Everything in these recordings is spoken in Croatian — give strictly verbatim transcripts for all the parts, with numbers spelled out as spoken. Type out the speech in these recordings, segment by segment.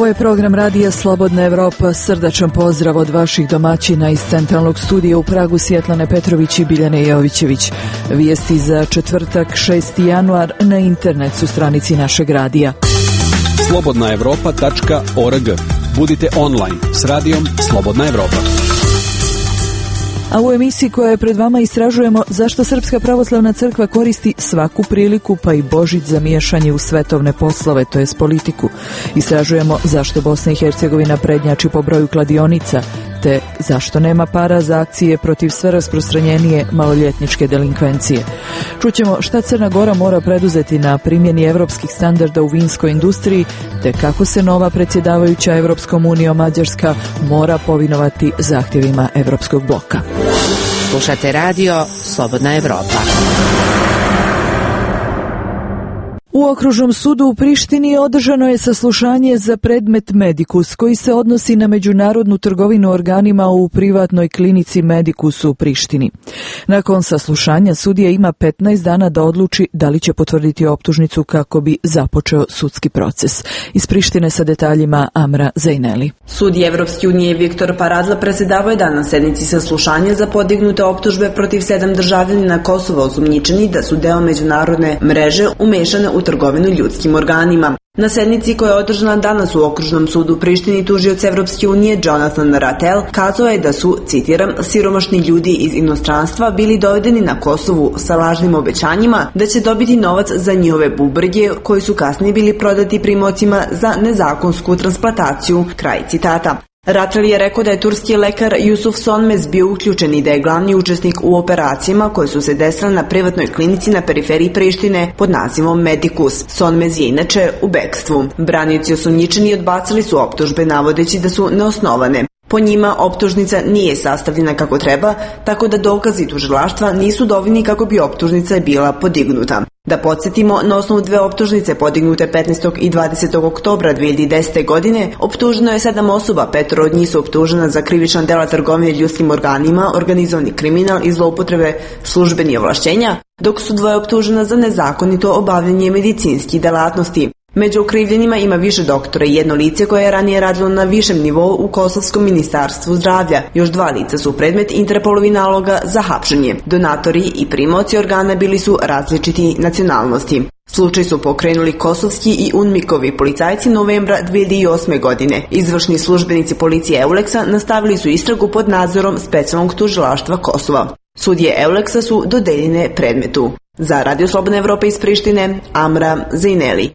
Ovo je program radija Slobodna Evropa. Srdačan pozdrav od vaših domaćina iz centralnog studija u Pragu, Svjetlane Petrović i Biljane Jovićević. Vijesti za četvrtak, šesti januar, na internet su stranici našeg radija. slobodna evropa tačka org. Budite online s radijom Slobodna Evropa. A u emisiji koja je pred vama istražujemo zašto Srpska pravoslavna crkva koristi svaku priliku pa i Božić za miješanje u svetovne poslove, to jest politiku. Istražujemo zašto Bosna i Hercegovina prednjači po broju kladionica, te zašto nema para za akcije protiv sve rasprostranjenije maloljetničke delinkvencije. Čućemo šta Crna Gora mora preduzeti na primjeni evropskih standarda u vinskoj industriji, te kako se nova predsjedavajuća Evropskom unijom Mađarska mora povinovati zahtjevima Evropskog bloka. Slušate radio Slobodna Evropa. U Okružnom sudu u Prištini održano je saslušanje za predmet Medicus, koji se odnosi na međunarodnu trgovinu organima u privatnoj klinici Medicus u Prištini. Nakon saslušanja sudija ima petnaest dana da odluči da li će potvrditi optužnicu kako bi započeo sudski proces. Iz Prištine sa detaljima Amra Zajneli. Sudija Evropske unije Viktor Paradla predsjedavao je danas sednici saslušanja za podignute optužbe protiv sedam državljanina Kosova osumnjičeni da su deo međunarodne mreže umešane u trgovinu ljudskim organima. Na sednici koja je održana danas u Okružnom sudu u Prištini, tužioc Evropske unije Jonathan Rattel kazao je da su, citiram, siromašni ljudi iz inostranstva bili dovedeni na Kosovu sa lažnim obećanjima da će dobiti novac za njihove bubrege koji su kasnije bili prodati primaocima za nezakonsku transplantaciju, kraj citata. Rattel je rekao da je turski lekar Yusuf Sonmez bio uključen i da je glavni učesnik u operacijama koje su se desile na privatnoj klinici na periferiji Prištine pod nazivom Medicus. Sonmez je inače u bekstvu. Branioci osumnjičeni odbacili su optužbe navodeći da su neosnovane. Po njima optužnica nije sastavljena kako treba, tako da dokazi tužilaštva nisu dovoljni kako bi optužnica bila podignuta. Da podsjetimo, na osnovu dve optužnice podignute petnaestog i dvadesetog oktobra dve hiljade desete. godine, optuženo je sedam osoba, petoro od njih su optužena za krivična dela trgovine ljudskim organima, organizovani kriminal i zloupotrebe službenih ovlašćenja, dok su dvoje optužena za nezakonito obavljanje medicinskih delatnosti. Među okrivljenima ima više doktora i jedno lice koje je ranije radilo na višem nivou u Kosovskom ministarstvu zdravlja. Još dva lica su predmet Interpolovih naloga za hapšenje. Donatori i primaoci organa bili su različiti nacionalnosti. Slučaj su pokrenuli kosovski i UNMIK-ovi policajci novembra dve hiljade osme. godine. Izvršni službenici policije Euleksa nastavili su istragu pod nadzorom specijalnog tužilaštva Kosova. Sudije Euleksa su dodeljene predmetu. Za Radio Slobodna Evropa iz Prištine, Amra Zajneli.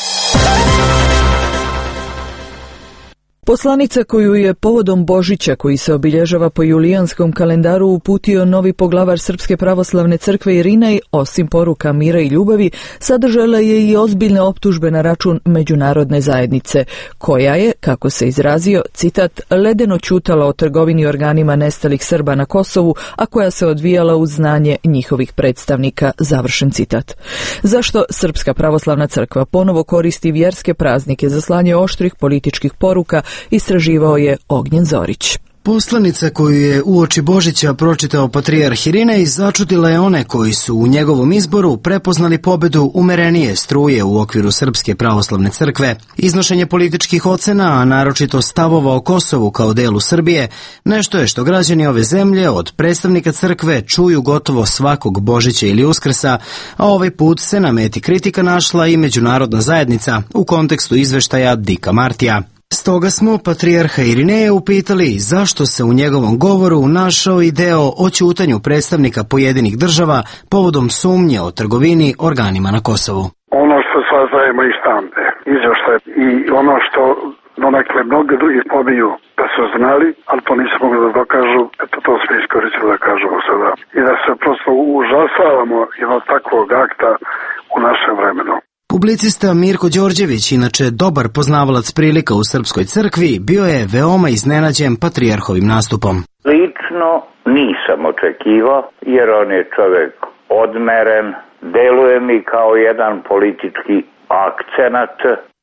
Poslanica koju je povodom Božića, koji se obilježava po julijanskom kalendaru, uputio novi poglavar Srpske pravoslavne crkve Irinej, osim poruka mira i ljubavi, sadržala je i ozbiljne optužbe na račun međunarodne zajednice, koja je, kako se izrazio, citat, ledeno ćutala o trgovini organima nestalih Srba na Kosovu, a koja se odvijala uz znanje njihovih predstavnika, završen citat. Zašto Srpska pravoslavna crkva ponovo koristi vjerske praznike za slanje oštrih političkih poruka, istraživao je Ognjen Zorić. Poslanica koju je uoči Božića pročitao patrijarh Irinej začudila je one koji su u njegovom izboru prepoznali pobedu umerenije struje u okviru Srpske pravoslavne crkve. Iznošenje političkih ocena, a naročito stavova o Kosovu kao delu Srbije, nešto je što građani ove zemlje od predstavnika crkve čuju gotovo svakog Božića ili Uskrsa, a ovaj put se na meti kritika našla i međunarodna zajednica u kontekstu izveštaja Dika Martija. Stoga smo patrijarha Irineja upitali zašto se u njegovom govoru našao i deo o ćutanju predstavnika pojedinih država povodom sumnje o trgovini organima na Kosovu. Ono što saznajemo iz štampe, izvještaj i ono što donekle mnogi drugi pobiju da su znali, ali to nisu mogli da dokažu, eto to smo iskoristili da kažemo sada. I da se prosto užasavamo jednog takvog akta u našem vremenu. Publicista Mirko Đorđević, inače dobar poznavalac prilika u Srpskoj crkvi, bio je veoma iznenađen patrijarhovim nastupom. Lično nisam očekivao, jer on je čovjek odmeren, deluje mi kao jedan politički akcenat.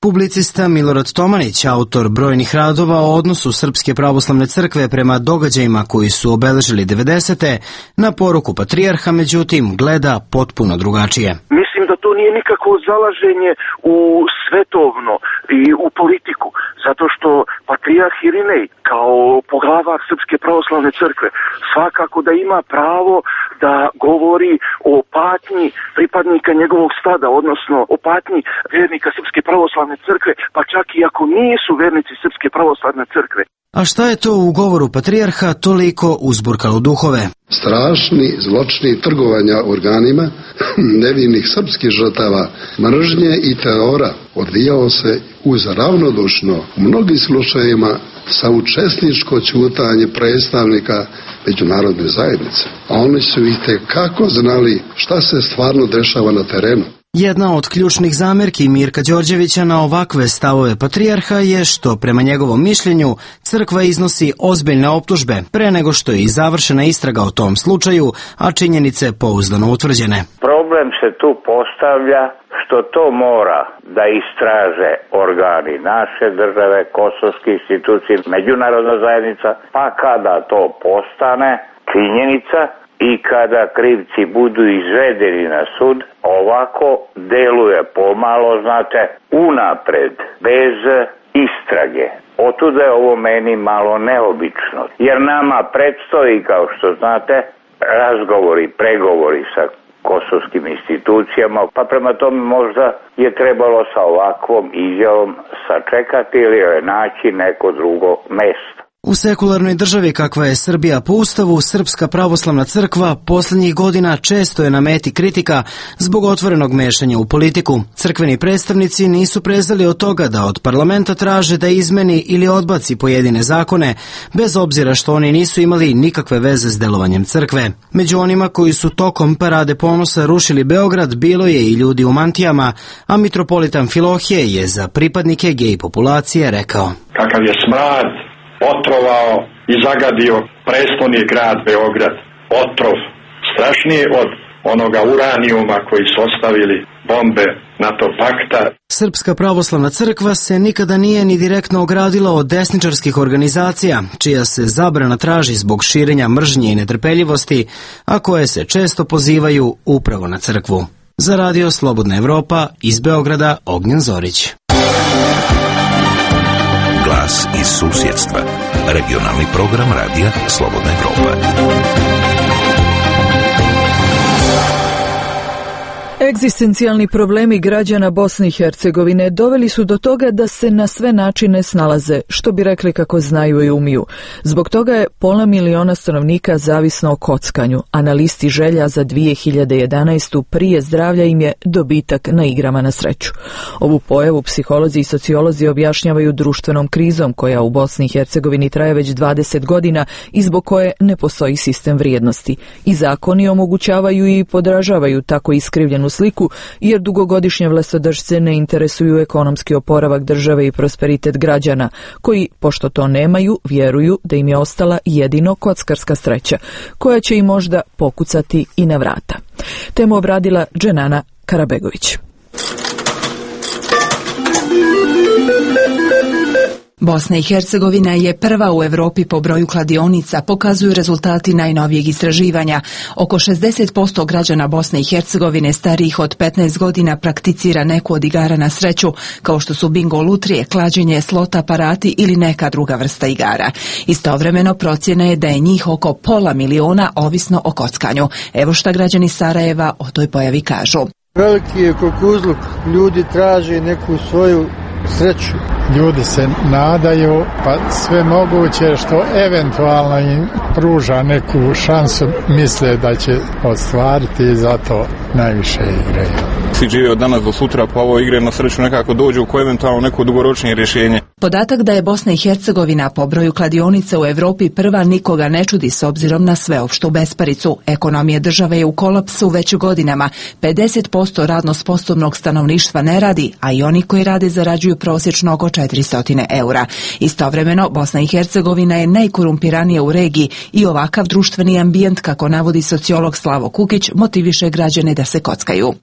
Publicista Milorad Tomanić, autor brojnih radova o odnosu Srpske pravoslavne crkve prema događajima koji su obeležili devedesete, na poruku patrijarha, međutim, gleda potpuno drugačije. Mislim da to nije nikako zalaženje u svetovno i u politiku, zato što patrijarh Irinej kao poglavar Srpske pravoslavne crkve svakako da ima pravo da govori o patnji pripadnika njegovog stada, odnosno o patnji vernika Srpske pravoslavne crkve, pa čak i ako nisu vernici Srpske pravoslavne crkve. A šta je to u govoru patrijarha toliko uzburkalo duhove? Strašni zločini trgovanja organima nevinih srpskih žrtava, mržnje i terora odvijao se uz ravnodušno u mnogim slučajevima saučesničko ćutanje predstavnika međunarodne zajednice. A oni su i tekako znali šta se stvarno dešava na terenu. Jedna od ključnih zamerki Mirka Đorđevića na ovakve stavove patrijarha je što, prema njegovom mišljenju, crkva iznosi ozbiljne optužbe pre nego što je i završena istraga o tom slučaju, a činjenice pouzdano utvrđene. Problem se tu postavlja što to mora da istraže organi naše države, kosovske institucije, međunarodna zajednica, pa kada to postane činjenica i kada krivci budu izvedeni na sud, ovako deluje pomalo, znate, unapred, bez istrage. Otuda je ovo meni malo neobično, jer nama predstoji, kao što znate, razgovori, pregovori sa kosovskim institucijama, pa prema tome možda je trebalo sa ovakvom izjavom sačekati ili naći neko drugo mesto. U sekularnoj državi kakva je Srbija po ustavu, Srpska pravoslavna crkva posljednjih godina često je na meti kritika zbog otvorenog mešanja u politiku. Crkveni predstavnici nisu prezali od toga da od parlamenta traže da izmeni ili odbaci pojedine zakone, bez obzira što oni nisu imali nikakve veze s delovanjem crkve. Među onima koji su tokom Parade ponosa rušili Beograd bilo je i ljudi u mantijama, a mitropolitan Filohije je za pripadnike gej populacije rekao: Kakav je smrad otrovao i zagadio prestolni grad Beograd. Otrov strašniji od onoga uranijuma koji su ostavili bombe NATO pakta. Srpska pravoslavna crkva se nikada nije ni direktno ogradila od desničarskih organizacija, čija se zabrana traži zbog širenja mržnje i netrpeljivosti, a koje se često pozivaju upravo na crkvu. Za Radio Slobodna Evropa, iz Beograda, Ognjen Zorić. Glas iz susjedstva. Regionalni program radija Slobodna Evropa. Egzistencijalni problemi građana Bosne i Hercegovine doveli su do toga da se na sve načine snalaze, što bi rekli kako znaju i umiju. Zbog toga je pola miliona stanovnika zavisno o kockanju, a na listi želja za dvije hiljade jedanaestu prije zdravlja im je dobitak na igrama na sreću. Ovu pojavu psiholozi i sociolozi objašnjavaju društvenom krizom koja u Bosni i Hercegovini traje već dvadeset godina i zbog koje ne postoji sistem vrijednosti. I zakoni omogućavaju i podražavaju tako iskrivljenu sliku, jer dugogodišnje vlastodržce ne interesuju ekonomski oporavak države i prosperitet građana, koji, pošto to nemaju, vjeruju da im je ostala jedino kockarska sreća, koja će im možda pokucati i na vrata. Temu obradila Dženana Karabegović. Bosna i Hercegovina je prva u Evropi po broju kladionica, pokazuju rezultati najnovijeg istraživanja. Oko šezdeset posto građana Bosne i Hercegovine starijih od petnaest godina prakticira neku od igara na sreću, kao što su bingo lutrije, klađenje, slot aparati ili neka druga vrsta igara. Istovremeno procjena je da je njih oko pola miliona ovisno o kockanju. Evo šta građani Sarajeva o toj pojavi kažu. Veliki je kukuruzluk, ljudi traže neku svoju sreću. Ljudi se nadaju, pa sve moguće što eventualno im pruža neku šansu, misle da će ostvariti i zato najviše igraju. Svi žive od danas do sutra, pa ovo igre na sreću nekako dođu u koje eventualno neko dugoročnije rješenje. Podatak da je Bosna i Hercegovina po broju kladionica u Evropi prva nikoga ne čudi s obzirom na sveopštu besparicu. Ekonomija države je u kolapsu već godinama. pedeset posto radno sposobnog stanovništva ne radi, a i oni koji rade zarađuju prosječno oko četiristo eura. Istovremeno, Bosna i Hercegovina je najkorumpiranija u regiji i ovakav društveni ambijent, kako navodi sociolog Slavo Kukić, motiviše građane da se kockaju. U Bosni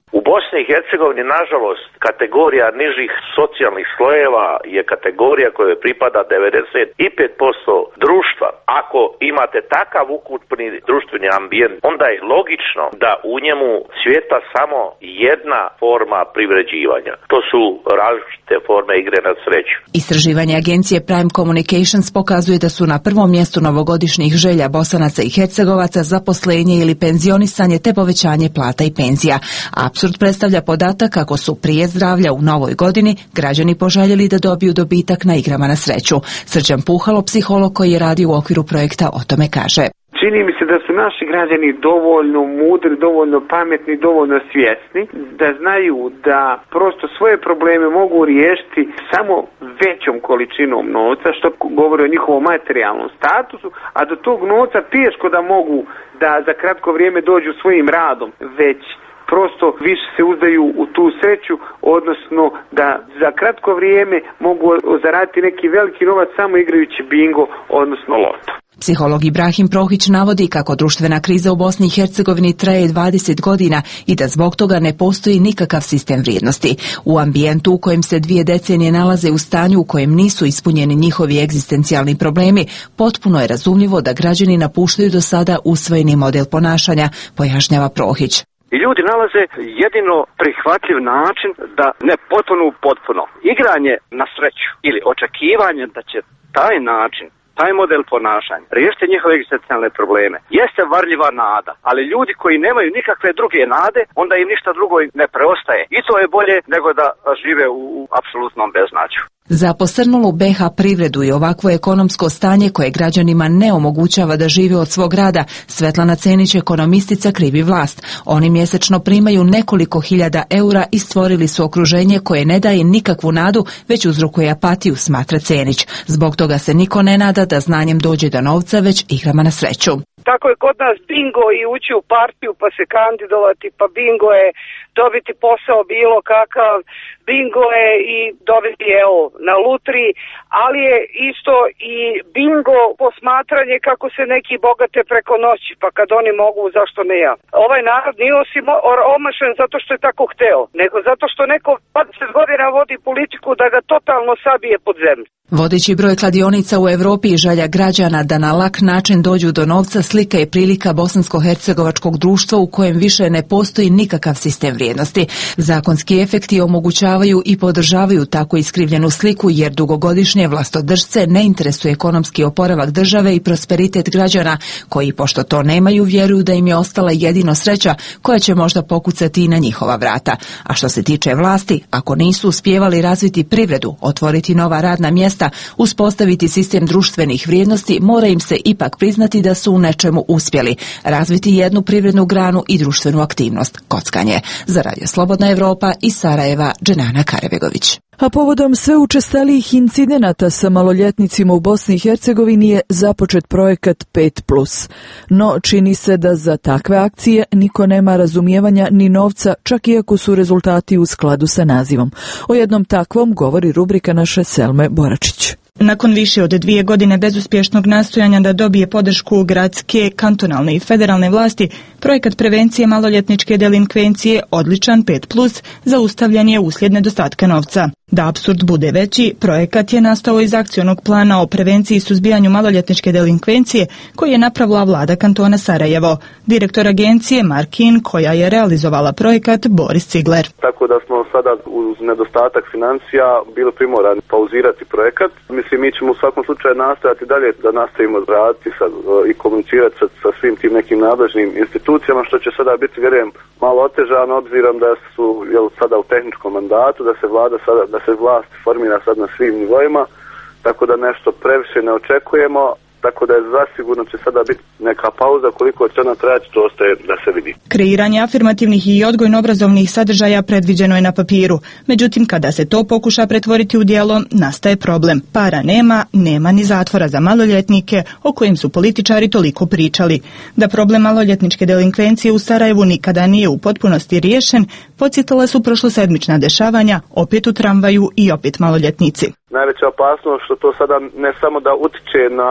Bosni i Hercegovini, nažalost, kategorija nižih socijalnih slojeva je kategorija kojoj pripada devedeset pet posto društva. Ako imate takav ukupni društveni ambijent, onda je logično da u njemu cvjeta samo jedna forma privređivanja. To su različite forme igre na sreću. Istraživanje agencije Prime Communications pokazuje da su na prvom mjestu novogodišnjih želja Bosanaca i Hercegovaca zaposlenje ili penzionisanje te povećanje plata i penzija. Apsurd predstavlja podatak kako su prije zdravlja u novoj godini građani poželjeli da dobiju dobitak na igrama na sreću. Srđan Puhalo, psiholog koji je radio u okviru projekta, o tome kaže. Čini mi se da su naši građani dovoljno mudri, dovoljno pametni, dovoljno svjesni, da znaju da prosto svoje probleme mogu riješiti samo većom količinom novca, što govori o njihovom materijalnom statusu, a do tog novca teško da mogu da za kratko vrijeme dođu svojim radom, već prosto više se uzdaju u tu sreću, odnosno da za kratko vrijeme mogu zaraditi neki veliki novac samo igrajući bingo, odnosno loto. Psiholog Ibrahim Prohić navodi kako društvena kriza u Bosni i Hercegovini traje dvadeset godina i da zbog toga ne postoji nikakav sistem vrijednosti. U ambijentu u kojem se dvije decenije nalaze u stanju u kojem nisu ispunjeni njihovi egzistencijalni problemi, potpuno je razumljivo da građani napuštaju do sada usvojeni model ponašanja, pojašnjava Prohić. I ljudi nalaze jedino prihvatljiv način da ne potonu potpuno. Igranje na sreću ili očekivanje da će taj način, taj model ponašanja riješiti njihove egzistencijalne probleme jeste varljiva nada, ali ljudi koji nemaju nikakve druge nade, onda im ništa drugo ne preostaje. I to je bolje nego da žive u apsolutnom beznađu. Za posrnulu B H privredu i ovakvo ekonomsko stanje koje građanima ne omogućava da žive od svog rada, Svetlana Cenić, ekonomistica, krivi vlast. Oni mjesečno primaju nekoliko hiljada eura i stvorili su okruženje koje ne daje nikakvu nadu, već uzrokuje apatiju, smatra Cenić. Zbog toga se niko ne nada da znanjem dođe do novca, već igrama na sreću. Tako je kod nas bingo i ući u partiju pa se kandidovati, pa bingo je dobiti posao bilo kakav, bingo je i dobiti evo na lutri, ali je isto i bingo posmatranje kako se neki bogate preko noći, pa kad oni mogu, zašto ne ja? Ovaj narod nije osim omašen zato što je tako hteo, nego zato što neko dvadeset godina vodi politiku da ga totalno sabije pod zemlju. Vodeći broj kladionica u Europi i želja građana da na lak način dođu do novca slika je prilika bosansko-hercegovačkog društva u kojem više ne postoji nikakav sistem vrijednosti. Zakonski efekti omogućavaju i podržavaju tako iskrivljenu sliku jer dugogodišnje vlastodržce ne interesuje ekonomski oporavak države i prosperitet građana koji, pošto to nemaju, vjeruju da im je ostala jedino sreća koja će možda pokucati i na njihova vrata. A što se tiče vlasti, ako nisu uspijevali razviti privredu, otvoriti nova radna mjesta, uspostaviti sistem društvenih vrijednosti, mora im se ipak priznati da su u nečemu uspjeli razviti jednu privrednu granu i društvenu aktivnost, kockanje. Za Radio Slobodna Evropa iz Sarajeva, Dženana Karebegović. A povodom sve učestalijih incidenata sa maloljetnicima u Bosni i Hercegovini je započet projekat pet plus. No, čini se da za takve akcije niko nema razumijevanja ni novca, čak iako su rezultati u skladu sa nazivom. O jednom takvom govori rubrika naše Selme Boračić. Nakon više od dvije godine bezuspješnog nastojanja da dobije podršku gradske, kantonalne i federalne vlasti, projekat prevencije maloljetničke delinkvencije odličan pet plus zaustavljen je uslijed nedostatka novca. Da apsurd bude veći, projekat je nastao iz akcionog plana o prevenciji i suzbijanju maloljetničke delinkvencije koji je napravila vlada kantona Sarajevo. Direktor agencije Markin, koja je realizovala projekat, Boris Cigler. Tako da smo sada uz nedostatak financija bili primorani pauzirati projekat. Mislim, mi ćemo u svakom slučaju nastojati dalje da nastavimo raditi sa, i komunicirati sa, sa svim tim nekim nadležnim institucijama, što će sada biti, vjerujem, malo otežano obzirom da su jel, sada u tehničkom mandatu, da se vlada sada, da se vlast formira sad na svim nivoima, tako da nešto previše ne očekujemo, tako da je zasigurno će sada biti neka pauza, koliko će ona trajati, to ostaje da se vidi. Kreiranje afirmativnih i odgojno-obrazovnih sadržaja predviđeno je na papiru, međutim kada se to pokuša pretvoriti u djelo, nastaje problem. Para nema, nema ni zatvora za maloljetnike, o kojem su političari toliko pričali. Da problem maloljetničke delinkvencije u Sarajevu nikada nije u potpunosti riješen, podsjetila su prošlosedmična dešavanja, opet u tramvaju i opet maloljetnici. Najveća opasnost što to sada ne samo da utiče na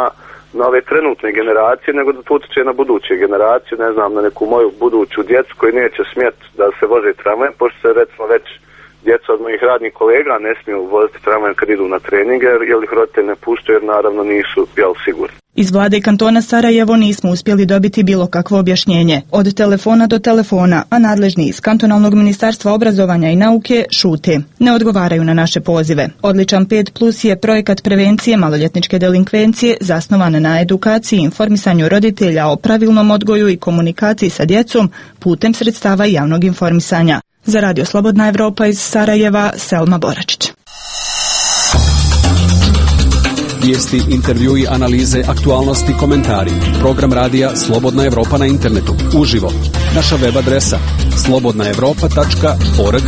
na ove trenutne generacije, nego da to utiče na buduće generacije, ne znam, na neku moju buduću djecu koji neće smjeti da se voze tramvajem, pošto se recimo već djeca od mojih radnih kolega ne smiju voziti tramvajem kad idu na treninge, jer ih roditelji ne puštaju, jer naravno nisu jel, sigurni. Iz vlade kantona Sarajevo nismo uspjeli dobiti bilo kakvo objašnjenje. Od telefona do telefona, a nadležni iz kantonalnog ministarstva obrazovanja i nauke šute. Ne odgovaraju na naše pozive. Odličan pet plus je projekat prevencije maloljetničke delinkvencije zasnovan na edukaciji i informisanju roditelja o pravilnom odgoju i komunikaciji sa djecom putem sredstava javnog informisanja. Za Radio Slobodna Evropa iz Sarajeva, Selma Boračić. Vijesti, intervjui, analize, aktualnosti, komentari. Program radija Slobodna Evropa na internetu. Uživo. Naša web adresa slobodna evropa tačka org.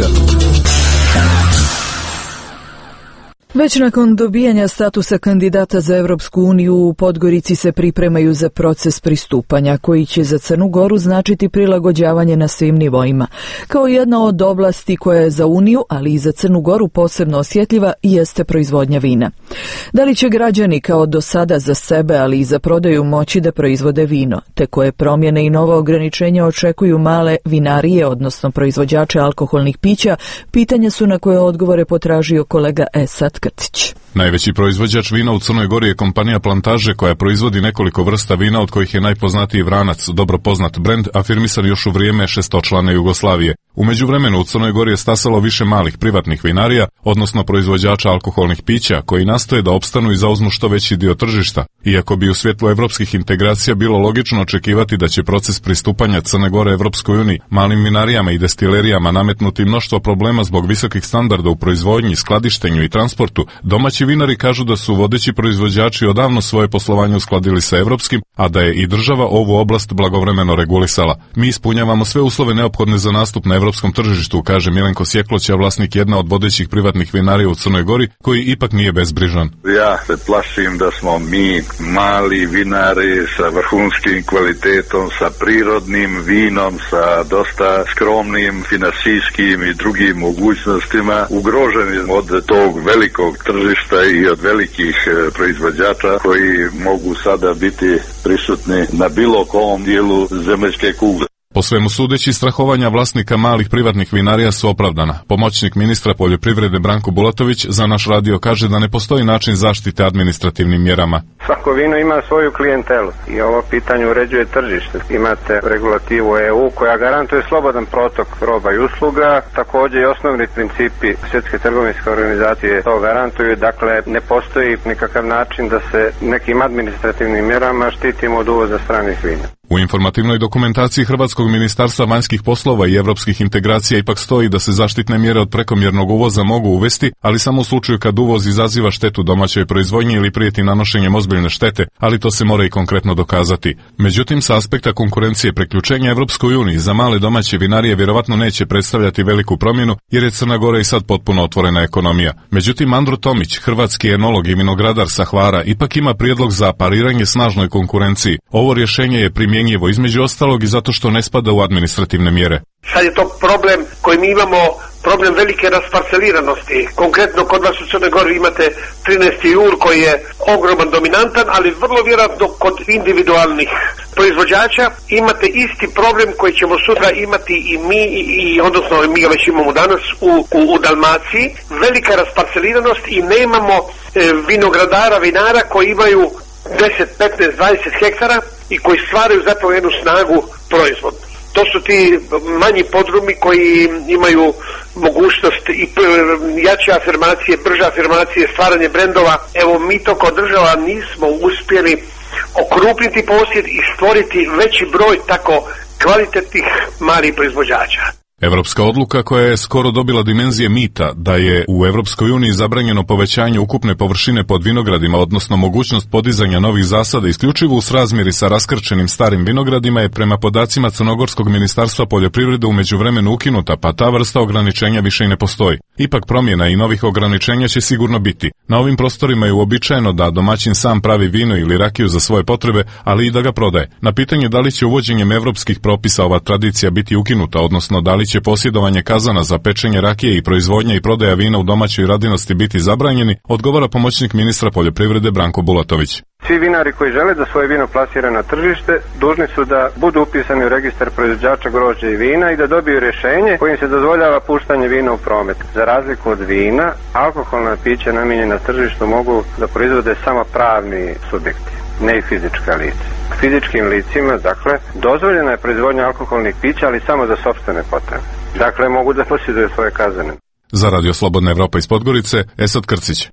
Već nakon dobijanja statusa kandidata za Evropsku uniju u Podgorici se pripremaju za proces pristupanja koji će za Crnu Goru značiti prilagođavanje na svim nivoima. Kao jedna od oblasti koja je za Uniju, ali i za Crnu Goru posebno osjetljiva, jeste proizvodnja vina. Da li će građani kao do sada za sebe, ali i za prodaju moći da proizvode vino, te koje promjene i nova ograničenja očekuju male vinarije, odnosno proizvođače alkoholnih pića, pitanja su na koje odgovore potražio kolega Esat Krtić. Najveći proizvođač vina u Crnoj Gori je kompanija Plantaže koja proizvodi nekoliko vrsta vina od kojih je najpoznatiji Vranac, dobro poznat brend, afirmisan još u vrijeme šestočlane Jugoslavije. U međuvremenu u Crnoj Gori je stasalo više malih privatnih vinarija, odnosno proizvođača alkoholnih pića, koji nastoje da opstanu i zauzmu što veći dio tržišta. Iako bi u svjetlu evropskih integracija bilo logično očekivati da će proces pristupanja Crne Gore Evropskoj uniji malim vinarijama i destilerijama nametnuti mnoštvo problema zbog visokih standarda u proizvodnji, skladištenju i transportu, domaći vinari kažu da su vodeći proizvođači odavno svoje poslovanje uskladili sa evropskim, a da je i država ovu oblast blagovremeno regulisala. Mi ispunjavamo sve uslove neophodne za nastup na evropskom tržištu, kaže Milenko Sjekloća, vlasnik jedna od vodećih privatnih vinarija u Crnoj Gori, koji ipak nije bezbrižan. Ja se plašim da smo mi mali vinari sa vrhunskim kvalitetom, sa prirodnim vinom, sa dosta skromnim finansijskim i drugim mogućnostima, ugroženi od tog velikog tržišta i od velikih proizvođača koji mogu sada biti prisutni na bilo kom dijelu zemaljske kugle. Po svemu sudeći, strahovanja vlasnika malih privatnih vinarija su opravdana. Pomoćnik ministra poljoprivrede Branko Bulatović za naš radio kaže da ne postoji način zaštite administrativnim mjerama. Svako vino ima svoju klijentelu i ovo pitanje uređuje tržište. Imate regulativu E U koja garantuje slobodan protok roba i usluga, također i osnovni principi Svjetske trgovinske organizacije to garantuju, dakle ne postoji nikakav način da se nekim administrativnim mjerama štitimo od uvoza stranih vina. U informativnoj dokumentaciji Hrvatskog ministarstva vanjskih poslova i evropskih integracija ipak stoji da se zaštitne mjere od prekomjernog uvoza mogu uvesti, ali samo u slučaju kad uvoz izaziva štetu domaćoj proizvodnji ili prijeti nanošenjem ozbiljne štete, ali to se mora i konkretno dokazati. Međutim, sa aspekta konkurencije priključenja Evropskoj uniji za male domaće vinarije vjerovatno neće predstavljati veliku promjenu, jer je Crna Gora i sad potpuno otvorena ekonomija. Međutim, Andro Tomić, hrvatski enolog i vinogradar sa Hvara, ipak ima prijedlog za pariranje snažnoj konkurenciji. Ovo rješenje je primjenjivo između ostalog i zato što ne spada u administrativne mjere. Sad je to problem koji mi imamo, problem velike rasparceliranosti. Konkretno kod vas u Crnoj Gori imate trinaesti jur koji je ogroman dominantan, ali vrlo vjerojatno kod individualnih proizvođača imate isti problem koji ćemo sutra imati i mi, i, i odnosno mi ga već imamo danas u, u, u Dalmaciji. Velika rasparceliranost i nemamo e, vinogradara, vinara koji imaju deset, petnaest, dvadeset hektara i koji stvaraju zapravo jednu snagu proizvodnu. To su ti manji podrumi koji imaju mogućnost i jače afirmacije, brže afirmacije, stvaranje brendova. Evo, mi to kao država nismo uspjeli okrupniti posjed i stvoriti veći broj tako kvalitetnih malih proizvođača. Evropska odluka koja je skoro dobila dimenzije mita da je u Evropskoj uniji zabranjeno povećanje ukupne površine pod vinogradima, odnosno mogućnost podizanja novih zasada isključivo u srazmjeri sa raskrčenim starim vinogradima je prema podacima Crnogorskog ministarstva poljoprivrede u međuvremenu ukinuta, pa ta vrsta ograničenja više i ne postoji. Ipak promjena i novih ograničenja će sigurno biti. Na ovim prostorima je uobičajeno da domaćin sam pravi vino ili rakiju za svoje potrebe, ali i da ga prodaje. Na pitanje da li će uvođenjem evropskih propisa ova tradicija biti ukinuta, odnosno da li će će posjedovanje kazana za pečenje rakije i proizvodnja i prodaja vina u domaćoj radinosti biti zabranjeni, odgovara pomoćnik ministra poljoprivrede Branko Bulatović. Svi vinari koji žele da svoje vino plasira na tržište, dužni su da budu upisani u registar proizvođača grožđa i vina i da dobiju rješenje kojim se dozvoljava puštanje vina u promet. Za razliku od vina, alkoholna pića namijenjena tržištu mogu da proizvode samo pravni subjekti, ne i fizička lica. Fizičkim licima, dakle, dozvoljena je proizvodnja alkoholnih pića, ali samo za sopstvene potrebe. Dakle, mogu da posjeduju svoje kazane. Za Radio Slobodna Evropa iz Podgorice, Esad Krcić.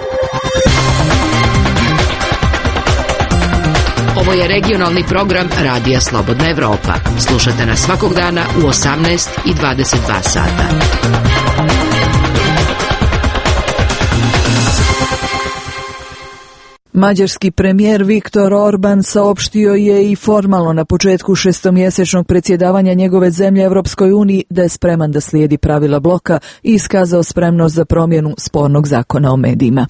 Ovo je regionalni program Radija Slobodna Evropa. Slušate nas svakog dana u osamnaest i dvadeset dva sata. Mađarski premijer Viktor Orban saopštio je i formalno na početku šestomjesečnog predsjedavanja njegove zemlje Evropskoj uniji da je spreman da slijedi pravila bloka i iskazao spremnost za promjenu spornog zakona o medijima.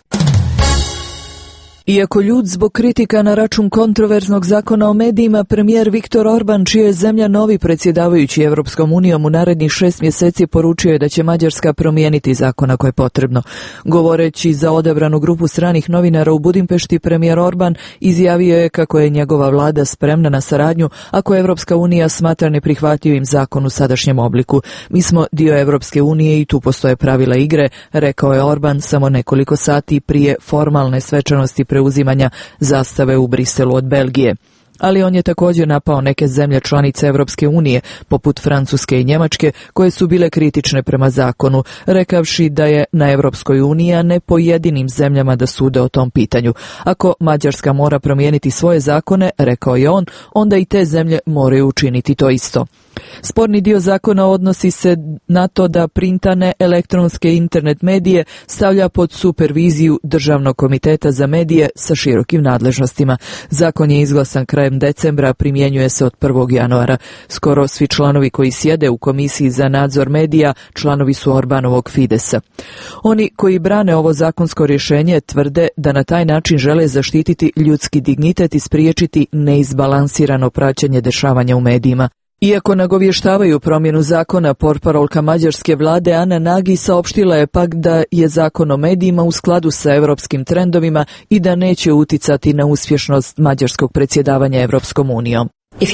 Iako ljud zbog kritika na račun kontroverznog zakona o medijima, premijer Viktor Orban, čija je zemlja novi predsjedavajući Evropskom unijom u narednih šest mjeseci, poručio je da će Mađarska promijeniti zakon ako je potrebno. Govoreći za odabranu grupu stranih novinara u Budimpešti, premijer Orban izjavio je kako je njegova vlada spremna na saradnju ako Evropska unija smatra neprihvatljivim zakon u sadašnjem obliku. Mi smo dio Evropske unije i tu postoje pravila igre, rekao je Orban samo nekoliko sati prije formalne svečanosti preuzimanja zastave u Briselu od Belgije. Ali on je također napao neke zemlje članice Evropske unije, poput Francuske i Njemačke, koje su bile kritične prema zakonu, rekavši da je na Evropskoj uniji, a ne pojedinim zemljama da sude o tom pitanju. Ako Mađarska mora promijeniti svoje zakone, rekao je on, onda i te zemlje moraju učiniti to isto. Sporni dio zakona odnosi se na to da printane elektronske internet medije stavlja pod superviziju Državnog komiteta za medije sa širokim nadležnostima. Zakon je izglasan krajem decembra, primjenjuje se od prvog januara. Skoro svi članovi koji sjede u Komisiji za nadzor medija članovi su Orbanovog Fidesa. Oni koji brane ovo zakonsko rješenje tvrde da na taj način žele zaštititi ljudski dignitet i spriječiti neizbalansirano praćenje dešavanja u medijima. Iako nagovještavaju promjenu zakona, portparolka mađarske vlade Ana Nagy saopštila je pak da je zakon o medijima u skladu sa europskim trendovima i da neće uticati na uspješnost mađarskog predsjedavanja Evropskom unijom.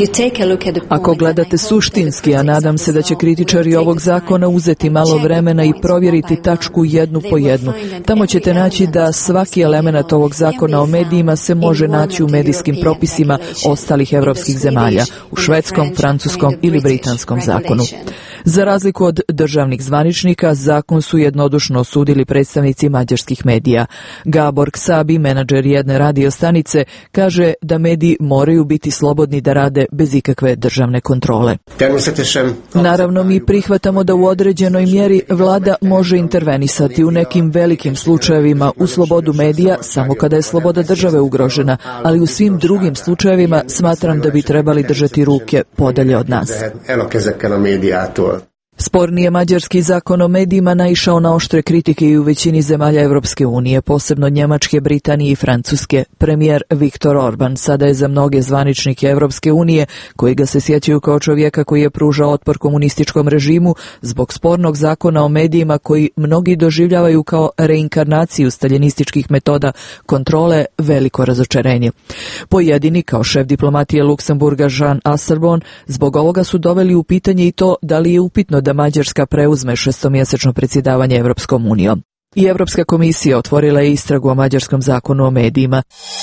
Ako gledate suštinski, a nadam se da će kritičari ovog zakona uzeti malo vremena i provjeriti tačku jednu po jednu, tamo ćete naći da svaki element ovog zakona o medijima se može naći u medijskim propisima ostalih evropskih zemalja, u švedskom, francuskom ili britanskom zakonu. Za razliku od državnih zvaničnika, zakon su jednodušno osudili predstavnici mađarskih medija. Gabor Ksabi, menadžer jedne radio stanice, kaže da mediji moraju biti slobodni da rade bez ikakve državne kontrole. Naravno, mi prihvatamo da u određenoj mjeri vlada može intervenisati u nekim velikim slučajevima u slobodu medija samo kada je sloboda države ugrožena, ali u svim drugim slučajevima smatram da bi trebali držati ruke podalje od nas. Sporni je mađarski zakon o medijima naišao na oštre kritike i u većini zemalja Evropske unije, posebno Njemačke, Britanije i Francuske. Premijer Viktor Orban sada je za mnoge zvaničnike Evropske unije, koji ga se sjećaju kao čovjeka koji je pružao otpor komunističkom režimu, zbog spornog zakona o medijima koji mnogi doživljavaju kao reinkarnaciju staljinističkih metoda kontrole, veliko razočarenje. Pojedini, kao šef diplomatije Luksemburga Jean Asselborn, zbog ovoga su doveli u pitanje i to da li je upitno da Mađarska preuzme šestomjesečno predsjedavanje Evropskom unijom. I Evropska komisija otvorila je istragu o mađarskom zakonu o medijima.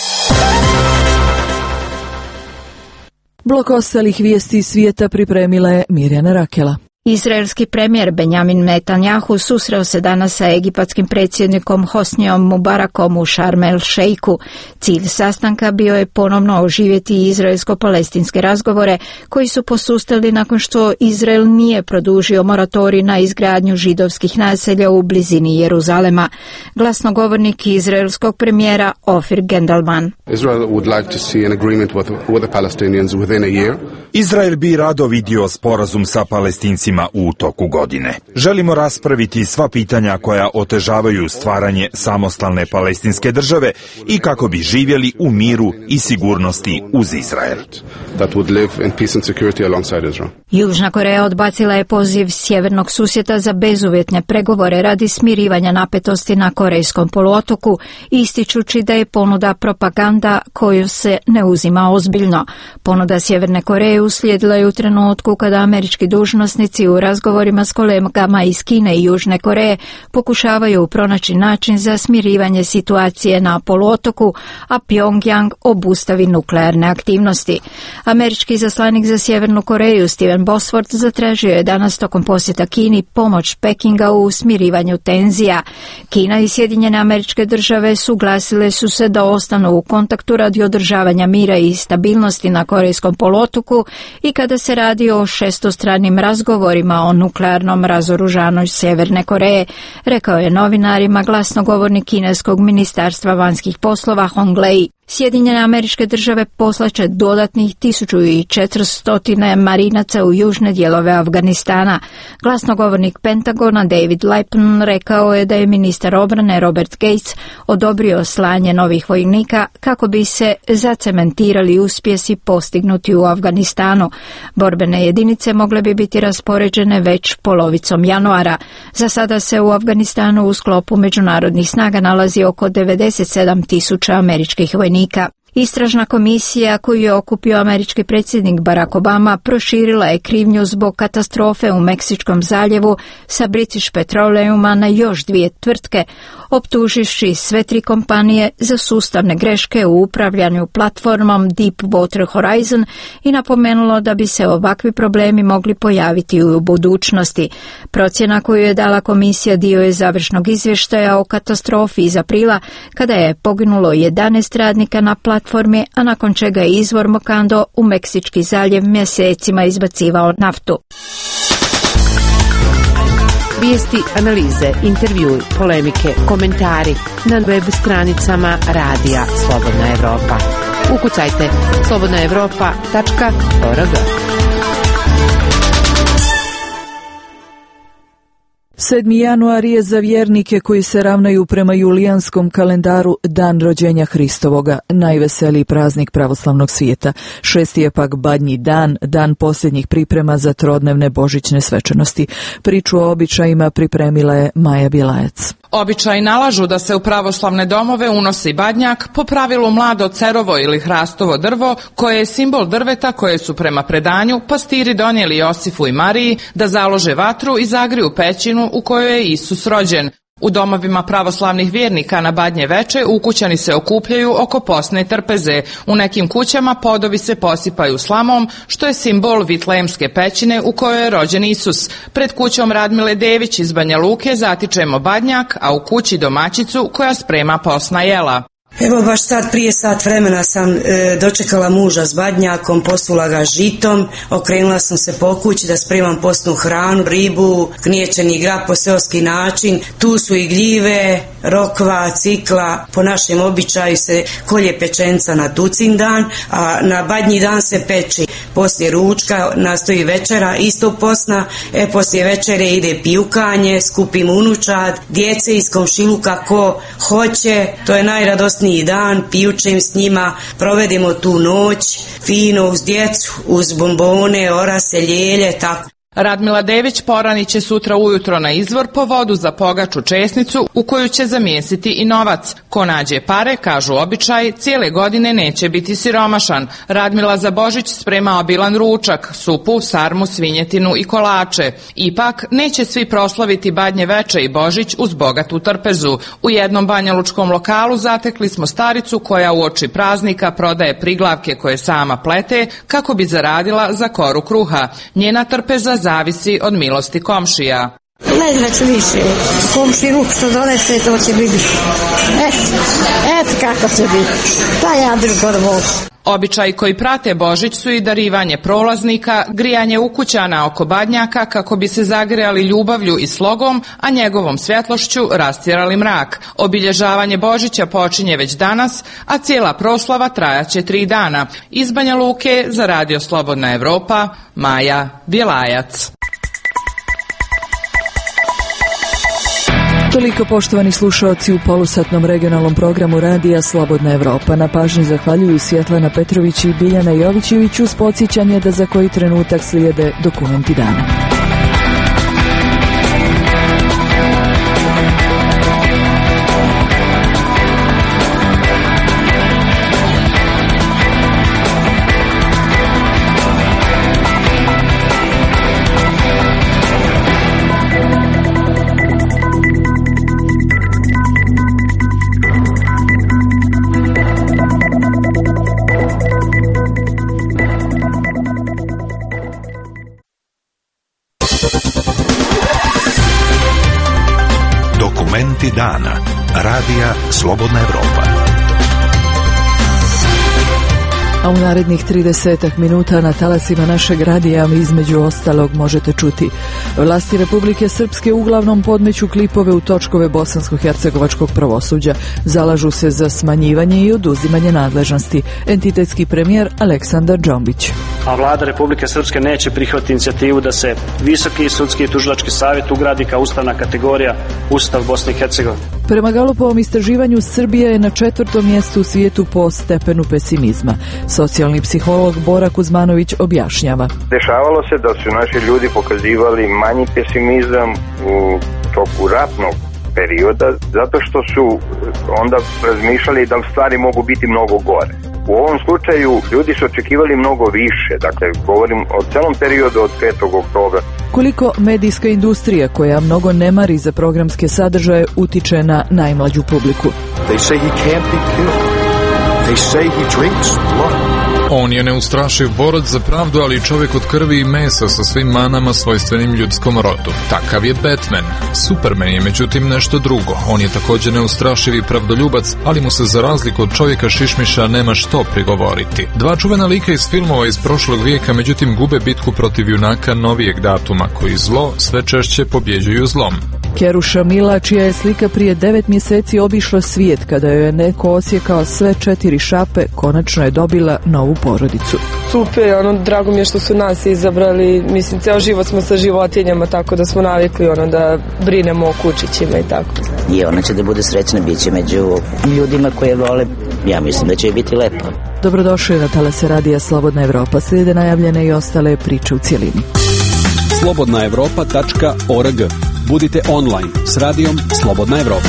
Blok ostalih vijesti svijeta pripremila je Mirjana Rakela. Izraelski premijer Benjamin Netanjahu susreo se danas sa egipatskim predsjednikom Hosnijom Mubarakom u Šarm el Šeiku. Cilj sastanka bio je ponovno oživjeti izraelsko-palestinske razgovore koji su posustali nakon što Izrael nije produžio moratorij na izgradnju židovskih naselja u blizini Jeruzalema. Glasnogovornik izraelskog premijera Ofir Gendelman. Izrael bi rado vidio sporazum sa Palestincima sastancima u toku godine. Želimo raspraviti sva pitanja koja otežavaju stvaranje samostalne palestinske države i kako bi živjeli u miru i sigurnosti uz Izrael. Južna Koreja odbacila je poziv sjevernog susjeta za bezuvjetne pregovore radi smirivanja napetosti na Korejskom poluotoku, ističući da je ponuda propaganda koju se ne uzima ozbiljno. Ponuda Sjeverne Koreje uslijedila je u trenutku kada američki dužnosnici u razgovorima s kolegama iz Kine i Južne Koreje pokušavaju pronaći način za smirivanje situacije na poluotoku, a Pyongyang obustavi nuklearne aktivnosti. Američki zaslanik za Sjevernu Koreju Steven Bosworth zatražio je danas tokom posjeta Kini pomoć Pekinga u smirivanju tenzija. Kina i Sjedinjene Američke Države suglasile su se da ostanu u kontaktu radi održavanja mira i stabilnosti na Korejskom poluotoku i kada se radi o šestostranim razgovorima o nuklearnom razoružanju Sjeverne Koreje, rekao je novinarima glasnogovornik kineskog ministarstva vanjskih poslova Hong Lei. Sjedinjene Američke Države poslaće dodatnih tisuću četiristo marinaca u južne dijelove Afganistana. Glasnogovornik Pentagona David Laipman rekao je da je ministar obrane Robert Gates odobrio slanje novih vojnika kako bi se zacementirali uspjesi postignuti u Afganistanu. Borbene jedinice mogle bi biti raspoređene već polovicom januara. Za sada se u Afganistanu u sklopu međunarodnih snaga nalazi oko devedeset sedam tisuća američkih vojnika. Istražna komisija koju je okupio američki predsjednik Barack Obama proširila je krivnju zbog katastrofe u Meksičkom zaljevu sa British Petroleuma na još dvije tvrtke, optuživši sve tri kompanije za sustavne greške u upravljanju platformom Deepwater Horizon i napomenulo da bi se ovakvi problemi mogli pojaviti u budućnosti. Procjena koju je dala komisija dio je završnog izvještaja o katastrofi iz aprila kada je poginulo jedanaest radnika na platformi, a nakon čega je izvor Mokando u Meksički zaljev mjesecima izbacivao naftu. Vijesti, analize, intervjui, polemike, komentari na web stranicama Radija Slobodna Evropa. Ukucajte slobodna evropa tačka org. sedmi januar je za vjernike koji se ravnaju prema julijanskom kalendaru dan rođenja Hristovoga, najveseliji praznik pravoslavnog svijeta. Šesti je pak Badnji dan, dan posljednjih priprema za trodnevne božićne svečanosti. Priču o običajima pripremila je Maja Bjelajac. Običaji nalažu da se u pravoslavne domove unosi badnjak, po pravilu mlado cerovo ili hrastovo drvo, koje je simbol drveta koje su prema predanju pastiri donijeli Josifu i Mariji da založe vatru i zagriju pećinu u kojoj je Isus rođen. U domovima pravoslavnih vjernika na Badnje veče ukućani se okupljaju oko posne trpeze. U nekim kućama podovi se posipaju slamom, što je simbol Vitlejemske pećine u kojoj je rođen Isus. Pred kućom Radmile Dević iz Banja Luke zatičemo badnjak, a u kući domaćicu koja sprema posna jela. Evo baš sad prije sat vremena sam e, dočekala muža s badnjakom, posula ga žitom, okrenula sam se po kući da spremam postnu hranu, ribu, kniječeni grah po seoski način. Tu su i gljive, rokva, cikla. Po našem običaju se kolje pečenca na tucin dan, a na badnji dan se peči. Poslije ručka nastoji večera, isto posna, e poslije večere ide pijukanje, skupim unučad, djece iz komšiluka ko hoće, to je najradosniji dan, pijućem s njima, provedemo tu noć, fino uz djecu, uz bombone, orase, ljelje, tako. Radmila Dević porani će sutra ujutro na izvor po vodu za pogaču česnicu u koju će zamjesiti i novac. Ko nađe pare, kažu običaj, cijele godine neće biti siromašan. Radmila za Božić sprema obilan ručak, supu, sarmu, svinjetinu i kolače. Ipak, neće svi proslaviti Badnje veče i Božić uz bogatu trpezu. U jednom banjalučkom lokalu zatekli smo staricu koja uoči praznika prodaje priglavke koje sama plete kako bi zaradila za koru kruha. Njena trpeza zavisi od milosti komšija. Ne znači više, komšiluk što donese, to će biti. Et, et kako će biti, pa ja drugo mogu. Običaji koji prate Božić su i darivanje prolaznika, grijanje ukućana oko badnjaka kako bi se zagrijali ljubavlju i slogom, a njegovom svjetlošću rastjerali mrak. Obilježavanje Božića počinje već danas, a cijela proslava trajaće tri dana. Iz Banja Luke za Radio Slobodna Evropa, Maja Bjelajac. Toliko, poštovani slušaoci, u polusatnom regionalnom programu radija Slobodna Evropa. Na pažnji zahvaljuju Svjetlana Petrović i Biljana Jovićević uz podsjećanje da za koji trenutak slijede dokumenti dana. Dana. Radija Slobodna Evropa. A u narednih tridesetak minuta na talasima našeg radija između ostalog možete čuti: vlasti Republike Srpske uglavnom podmeću klipove u točkove bosansko-hercegovačkog pravosuđa, zalažu se za smanjivanje i oduzimanje nadležnosti. Entitetski premijer Aleksandar Džombić. A vlada Republike Srpske neće prihvatiti inicijativu da se Visoki sudski i tužilački savjet ugradi kao ustavna kategorija Ustav Bosne i Hercegovine. Prema Galupovom istraživanju, Srbija je na četvrtom mjestu u svijetu po stepenu pesimizma. Socijalni psiholog Bora Kuzmanović objašnjava. Dešavalo se da su naši ljudi pokazivali manji pesimizam u toku ratnog perioda, zato što su onda razmišljali da stvari mogu biti mnogo gore. U ovom slučaju ljudi su očekivali mnogo više, dakle govorim o celom periodu od petog oktobra. Koliko medijska industrija, koja mnogo ne mari za programske sadržaje, utiče na najmlađu publiku. They say he can't be killed. They say he drinks blood. On je neustrašiv borac za pravdu, ali čovjek od krvi i mesa sa svim manama svojstvenim ljudskom rodu. Takav je Batman. Superman je međutim nešto drugo. On je također neustrašiv i pravdoljubac, ali mu se za razliku od čovjeka šišmiša nema što prigovoriti. Dva čuvena lika iz filmova iz prošlog vijeka međutim gube bitku protiv junaka novijeg datuma, koji zlo sve češće pobjeđuju zlom. Keruša Mila, čija je slika prije devet mjeseci obišla svijet kada joj je neko osjekao sve četiri šape, konačno je dobila novu porodicu. Super, ono, drago mi je što su nas izabrali, mislim, ceo život smo sa životinjama, tako da smo navikli ono da brinemo o kučićima i tako. I ona će da bude srećna, bit će među ljudima koje vole, ja mislim da će biti lepo. Dobrodošli na talase radija Slobodna Evropa, slijede najavljene i ostale priče u cjelini. slobodna evropa tačka org. Budite online s radijom Slobodna Evropa.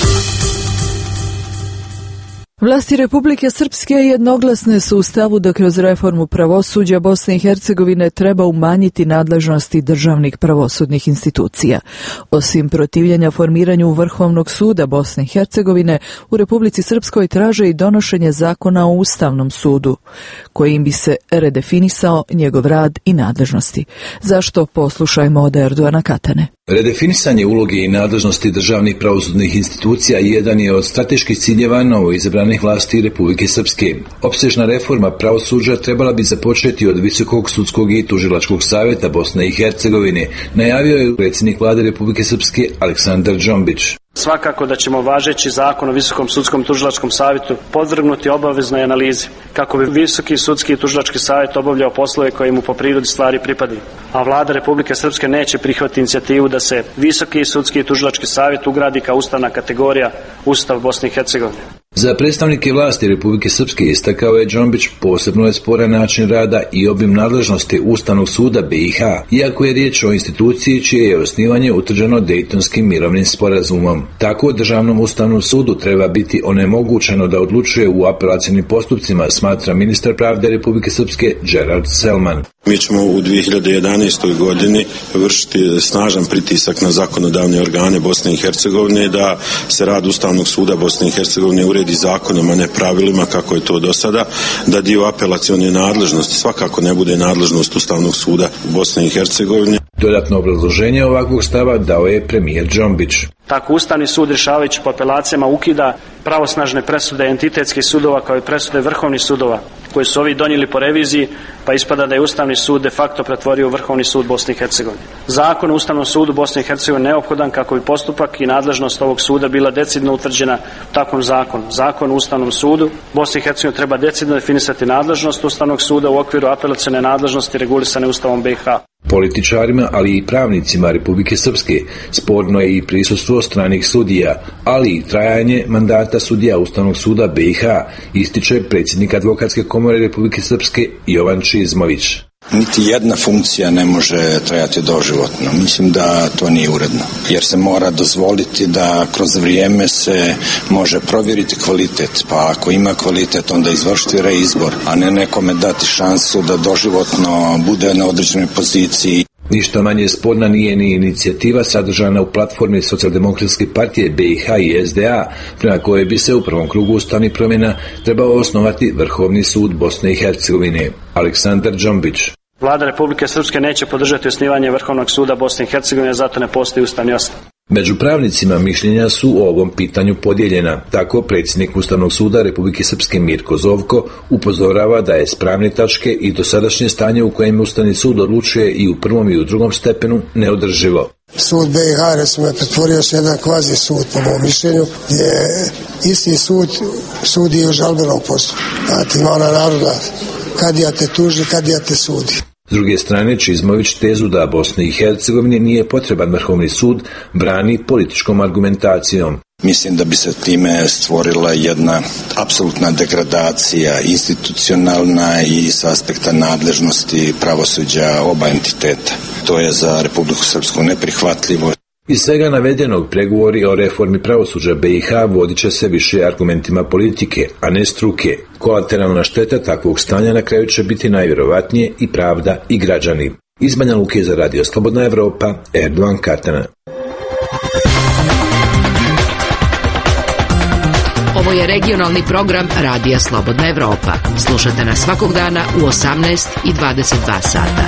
Vlasti Republike Srpske jednoglasne su u stavu da kroz reformu pravosuđa Bosne i Hercegovine treba umanjiti nadležnosti državnih pravosudnih institucija. Osim protivljenja formiranju Vrhovnog suda Bosne i Hercegovine, u Republici Srpskoj traže i donošenje zakona o Ustavnom sudu, kojim bi se redefinisao njegov rad i nadležnosti. Zašto? Poslušajmo od Erdoana Katane. Redefinisanje uloge i nadležnosti državnih pravosudnih institucija jedan je od strateških ciljeva novoizabranih vlasti Republike Srpske. Opsežna reforma pravosuđa trebala bi započeti od Visokog sudskog i tužilačkog savjeta Bosne i Hercegovine, najavio je predsjednik vlade Republike Srpske Aleksandar Džombić. Svakako da ćemo važeći zakon o Visokom sudskom i tužilačkom savjetu podvrgnuti obaveznoj analizi, kako bi Visoki sudski i tužilački savjet obavljao poslove koje mu po prirodi stvari pripadaju. A vlada Republike Srpske neće prihvatiti inicijativu da se Visoki sudski i tužilački savjet ugradi kao ustavna kategorija Ustav Bosne i Hercegovine. Za predstavnike vlasti Republike Srpske istakao je Džombić posebno je sporan način rada i obim nadležnosti Ustavnog suda B i H, iako je riječ o instituciji čije je osnivanje utvrđeno Dejtonskim mirovnim sporazumom. Tako Državnom ustavnom sudu treba biti onemogućeno da odlučuje u apelacijnim postupcima, smatra ministar pravde Republike Srpske Gerard Selman. Mi ćemo u dvije hiljade jedanaestoj godini vršiti snažan pritisak na zakonodavne organe Bosne i Hercegovine da se rad Ustavnog suda Bosne i Hercegovine uredi zakonom, a ne pravilima kako je to do sada, da dio apelacione nadležnosti svakako ne bude nadležnost Ustavnog suda Bosne i Hercegovine. Dodatno obrazloženje ovakvog stava dao je premijer Džombić. Tako Ustavni sud rješavajući po apelacijama ukida pravosnažne presude entitetskih sudova kao i presude vrhovnih sudova koje su ovi donijeli po reviziji, pa ispada da je Ustavni sud de facto pretvorio Vrhovni sud Bosne i Hercegovine. Zakon o Ustavnom sudu Bosne i Hercegovine neophodan kako bi postupak i nadležnost ovog suda bila decidno utvrđena u takvom zakonu. Zakon o Ustavnom sudu Bosne i Hercegovine treba decidno definisati nadležnost Ustavnog suda u okviru apelacione nadležnosti regulisane Ustavom B i H. Političarima, ali i pravnicima Republike Srpske sporno je i prisustvo stranih sudija, ali i trajanje mandata sudija Ustavnog suda B i H, ističe predsjednik Advokatske komore Republike Srpske Jovan Čizmović. Niti jedna funkcija ne može trajati doživotno. Mislim da to nije uredno, jer se mora dozvoliti da kroz vrijeme se može provjeriti kvalitet, pa ako ima kvalitet onda izvršiti reizbor, a ne nekome dati šansu da doživotno bude na određenoj poziciji. Ništa manje sporna nije ni inicijativa sadržana u platformi Socijaldemokratske partije B i H i S D A, prema kojoj bi se u prvom krugu ustavnih promjena trebao osnovati Vrhovni sud Bosne i Hercegovine. Aleksandar Džombić. Vlada Republike Srpske neće podržati osnivanje Vrhovnog suda Bosne i Hercegovine, zato ne postoji ustavni osnov. Među pravnicima mišljenja su o ovom pitanju podijeljena. Tako predsjednik Ustavnog suda Republike Srpske Mirko Zovko upozorava da je s pravne tačke i dosadašnje stanje u kojem Ustavni sud odlučuje i u prvom i u drugom stepenu neodrživo. Sud B i H recimo je pretvorio se jedan kvazi sud po mom mišljenju, gdje isti sud sudi u žalbenom postupku. Znate, ima ona narodna, kad ja te tuži, kad ja te sudi. S druge strane, Čizmović tezu da Bosni i Hercegovini nije potreban Vrhovni sud brani političkom argumentacijom. Mislim da bi se time stvorila jedna apsolutna degradacija institucionalna i s aspekta nadležnosti pravosuđa oba entiteta. To je za Republiku Srpsku neprihvatljivo. Iz svega navedenog pregovori o reformi pravosuđa B i H vodit će se više argumentima politike, a ne struke. Kolateralna šteta takvog stanja na kraju će biti najvjerovatnije i pravda i građani. Iz Banja Luke za Radio Slobodna Evropa, Erdogan Katana. Ovo je regionalni program Radija Slobodna Evropa. Slušajte nas svakog dana u osamnaest i dvadeset dva sata.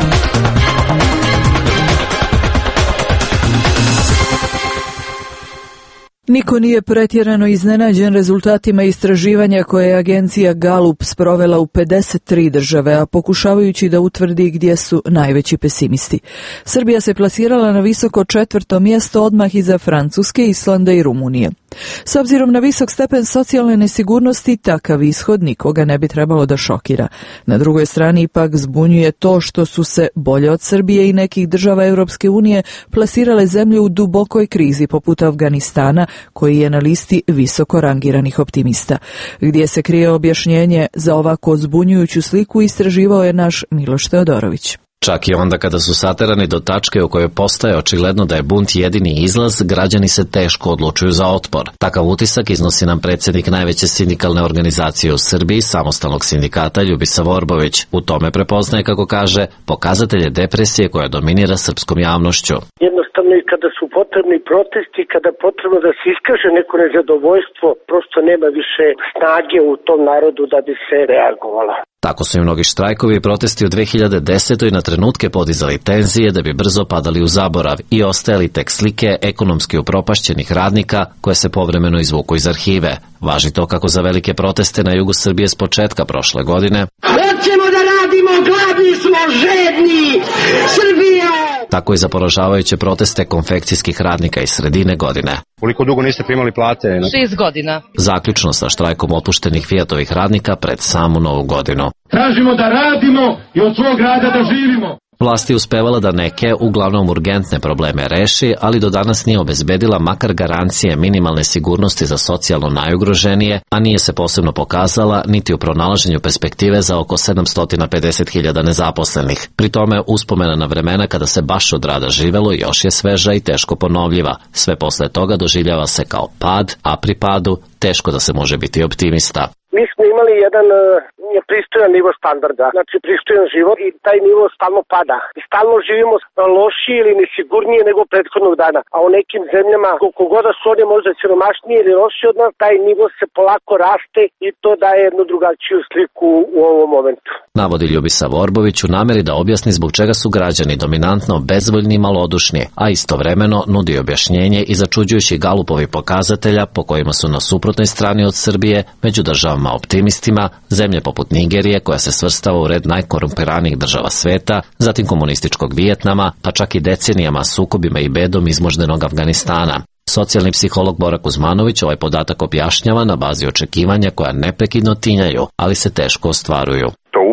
Niko nije pretjerano iznenađen rezultatima istraživanja koje je agencija Gallup sprovela u pedeset tri države, a pokušavajući da utvrdi gdje su najveći pesimisti. Srbija se plasirala na visoko četvrto mjesto odmah iza Francuske, Islanda i Rumunije. S obzirom na visok stepen socijalne nesigurnosti, takav ishod nikoga ne bi trebalo da šokira. Na drugoj strani ipak zbunjuje to što su se bolje od Srbije i nekih država Europske unije plasirale zemlje u dubokoj krizi poput Afganistana, koji je na listi visoko rangiranih optimista. Gdje se krije objašnjenje za ovako zbunjujuću sliku, istraživao je naš Miloš Teodorović. Čak i onda kada su saterani do tačke u kojoj postaje očigledno da je bunt jedini izlaz, građani se teško odlučuju za otpor. Takav utisak iznosi nam predsjednik najveće sindikalne organizacije u Srbiji, Samostalnog sindikata Ljubisa Vorbović. U tome prepoznaje, kako kaže, pokazatelje depresije koja dominira srpskom javnošću. Jednostavno i kada su potrebni protesti, kada je potrebno da se iskaže neko nezadovoljstvo, prosto nema više snage u tom narodu da bi se reagovala. Tako su i mnogi štrajkovi i protesti u dve hiljade desetoj na trenutke podizali tenzije da bi brzo padali u zaborav i ostajali tek slike ekonomski upropašćenih radnika koje se povremeno izvuku iz arhive. Važi to kako za velike proteste na jugu Srbije s početka prošle godine. Hoćemo da radimo, gladni smo, žedni, Srbija! Tako i za poražavajuće proteste konfekcijskih radnika iz sredine godine. Koliko dugo niste primali plate? Šest godina. Zaključno sa štrajkom otpuštenih Fijatovih radnika pred samu novu godinu. Tražimo da radimo i od svog rada da živimo. Vlast je uspevala da neke, uglavnom urgentne probleme reši, ali do danas nije obezbedila makar garancije minimalne sigurnosti za socijalno najugroženije, a nije se posebno pokazala niti u pronalaženju perspektive za oko sedamsto pedeset hiljada nezaposlenih. Pri tome, uspomena na vremena kada se baš od rada živelo još je sveža i teško ponovljiva. Sve posle toga doživljava se kao pad, a pri padu teško da se može biti optimista. Mi smo imali jedan uh, pristojan nivo standarda, znači pristojan život i taj nivo stalno pada. I stalno živimo lošije ili nesigurnije nego prethodnog dana. A u nekim zemljama, koliko god da su oni možda siromašniji ili lošiji od nas, taj nivo se polako raste i to daje jednu drugačiju sliku u ovom momentu. Navodi Ljubisa Vorbović u nameri da objasni zbog čega su građani dominantno bezvoljni i malodušni, a istovremeno nudi objašnjenje i začuđujući Galupovi pokazatelja po kojima su na suprotnoj strani od Srbije među državama optimistima, zemlje poput Nigerije koja se svrstava u red najkorumpiranijih država sveta, zatim komunističkog Vijetnama, pa čak i decenijama sukobima i bedom izmoždenog Afganistana. Socijalni psiholog Bora Kuzmanović ovaj podatak objašnjava na bazi očekivanja koja neprekidno tinjaju, ali se teško ostvaruju. To upravo govori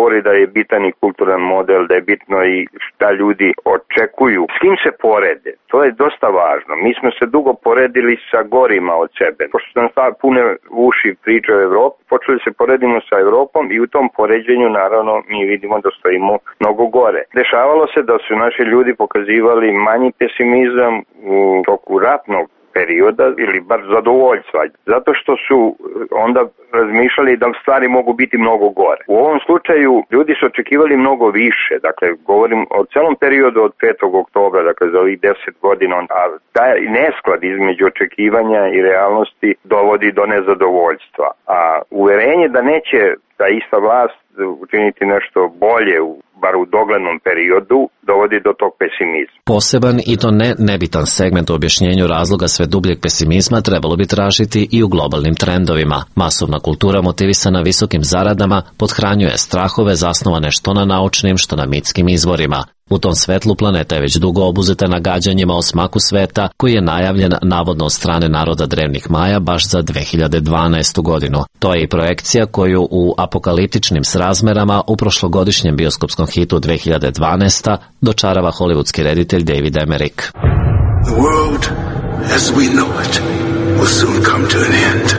govori da je bitan i kulturan model, da je bitno i šta ljudi očekuju. S kim se porede? To je dosta važno. Mi smo se dugo poredili sa gorima od sebe. Pošto sam sad pune uši priča o Evropi, počeli se poredimo sa Evropom i u tom poređenju naravno mi vidimo da stojimo mnogo gore. Dešavalo se da su naši ljudi pokazivali manji pesimizam u toku ratnog perioda ili bar zadovoljstva, zato što su onda razmišljali da stvari mogu biti mnogo gore. U ovom slučaju ljudi su očekivali mnogo više, dakle govorim o celom periodu od petog oktobra, dakle za ovih deset godina, a taj nesklad između očekivanja i realnosti dovodi do nezadovoljstva. A uverenje da neće ta ista vlast učiniti nešto bolje, bar u doglednom periodu, dovodi do tog pesimizma. Poseban i to ne nebitan segment u objašnjenju razloga sve dubljeg pesimizma trebalo bi tražiti i u globalnim trendovima. Masovna kultura motivisana visokim zaradama podhranjuje strahove zasnovane što na naučnim, što na mitskim izvorima. U tom svetlu planeta je već dugo obuzeta nagađanjima o smaku sveta koji je najavljen navodno od strane naroda drevnih Maja baš za dve hiljade dvanaestu godinu. To je i projekcija koju u apokaliptičnim srazmerama u prošlogodišnjem bioskopskom hitu dve hiljade dvanaeste. dočarava hollywoodski reditelj David Emmerich. The world as we know it will soon come to an end.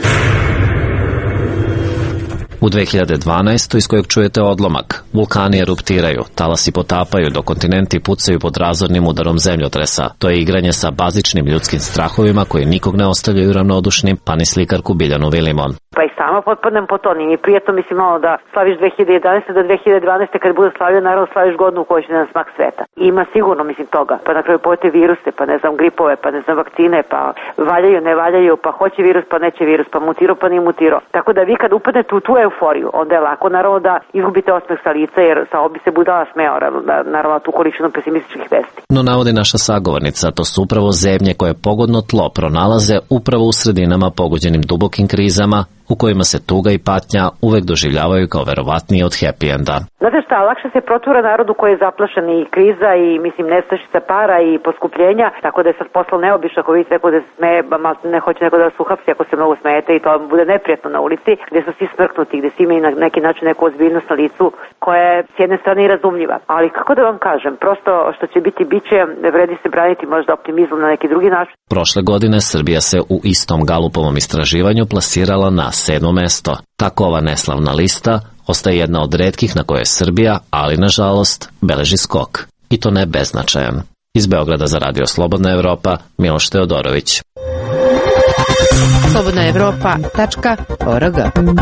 U dve hiljade dvanaestoj. iz kojeg čujete odlomak, vulkani eruptiraju, talasi potapaju, dok kontinenti pucaju pod razornim udarom zemljotresa. To je igranje sa bazičnim ljudskim strahovima koji nikog ne ostavljaju ravnodušnim, pa ni slikarku Biljanu Vilimon. Pa i sama potpadnem po to, nije prijetno mislim malo da slaviš dve hiljade jedanaeste do dve hiljade dvanaeste kad bude slavio, naravno slaviš godinu u kojoj će na smak sveta. I ima sigurno mislim toga, pa na kraju pojete viruse, pa ne znam gripove, pa ne znam vakcine, pa valjaju, ne valjaju, pa hoće virus, pa neće virus, pa mutirao, pa nije mutirao. Tako da vi kad upadnete u tu euforiju, onda je lako naravno da izgubite osmeh sa lica, jer sa obi se budala smeo, naravno tu količinu pesimističnih vesti. No navodi naša sagovornica, to su upravo zemlje koje pogodno tlo pronalaze upravo u sredinama pogođenim dubokim krizama, u kojima se tuga i patnja uvek doživljavaju kao verovatniji od happy enda. Znate šta, lakše se protura narodu koji je zaplašen i kriza i mislim nestašica para i poskupljenja, tako da je sad posla neobično ako vidite neko da se smeje, ne hoće neko da vas uhapsi ako se mnogo smejete i to bude neprijatno na ulici, gde su svi smrknuti, gde svi imaju na neki način neku ozbiljnost na licu koja je s jedne strane i razumljiva. Ali kako da vam kažem, prosto što će biti biće, vredi se braniti možda optimizmom na neki drugi način. Prošle godine Srbija se u istom Galupovom istraživanju plasirala na sedmo mesto. Tako ova neslavna lista ostaje jedna od retkih na kojoj Srbija, ali nažalost, beleži skok. I to ne beznačajan. Iz Beograda za Radio Slobodna Evropa, Miloš Teodorović. slobodna evropa tačka org.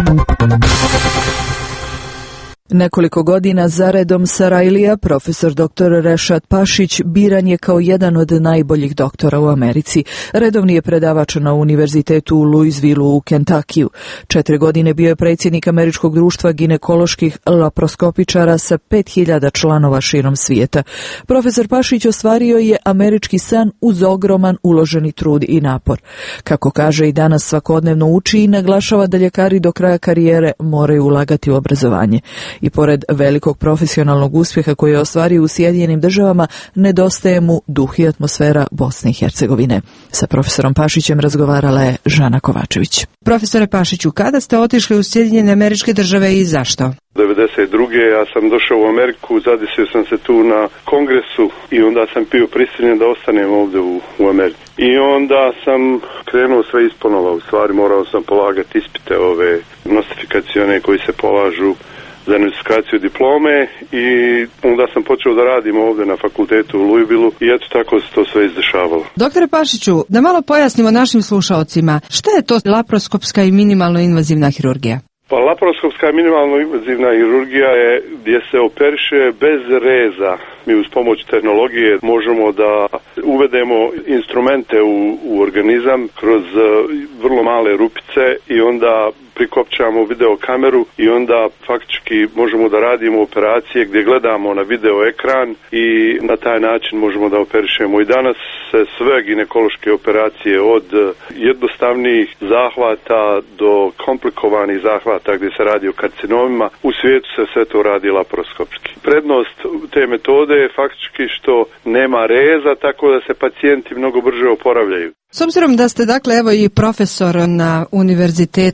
Nekoliko godina zaredom Sarajlija, profesor doktor Rešat Pašić biran je kao jedan od najboljih doktora u Americi. Redovni je predavač na univerzitetu u Louisvilleu u Kentakiju. Četiri godine bio je predsjednik Američkog društva ginekoloških laparoskopičara sa pet hiljada članova širom svijeta. Profesor Pašić ostvario je američki san uz ogroman uloženi trud i napor. Kako kaže, i danas svakodnevno uči i naglašava da ljekari do kraja karijere moraju ulagati u obrazovanje. I pored velikog profesionalnog uspjeha koji je ostvario u Sjedinjenim Državama, nedostaje mu duh i atmosfera Bosne i Hercegovine. Sa profesorom Pašićem razgovarala je Žana Kovačević. Profesore Pašiću, kada ste otišli u Sjedinjene Američke Države i zašto? devedeset druge. ja sam došao u Ameriku, zadesio sam se tu na kongresu i onda sam bio prisiljen da ostanem ovdje u, u Americi. I onda sam krenuo sve isponova, u stvari morao sam polagati ispite ove nostifikacione koji se polažu za notifikaciju diplome i onda sam počeo da radim ovdje na fakultetu u Louisvilleu i eto tako se to sve izdešavalo. Doktore Pašiću, da malo pojasnimo našim slušaocima, šta je to laparoskopska i minimalno invazivna hirurgija? Pa laparoskopska minimalno invazivna hirurgija je gdje se operiše bez reza. Mi uz pomoć tehnologije možemo da uvedemo instrumente u, u organizam kroz vrlo male rupice i onda prikopčamo video kameru i onda faktički možemo da radimo operacije gdje gledamo na video ekran i na taj način možemo da operišemo. I danas se sve ginekološke operacije od jednostavnijih zahvata do komplikovanih zahvata gdje se radi o karcinomima, u svijetu se sve to radi laparoskopski. Prednost te metode je faktički što nema reza, tako da se pacijenti mnogo brže oporavljaju. S obzirom da ste dakle evo i profesor na univerzitetu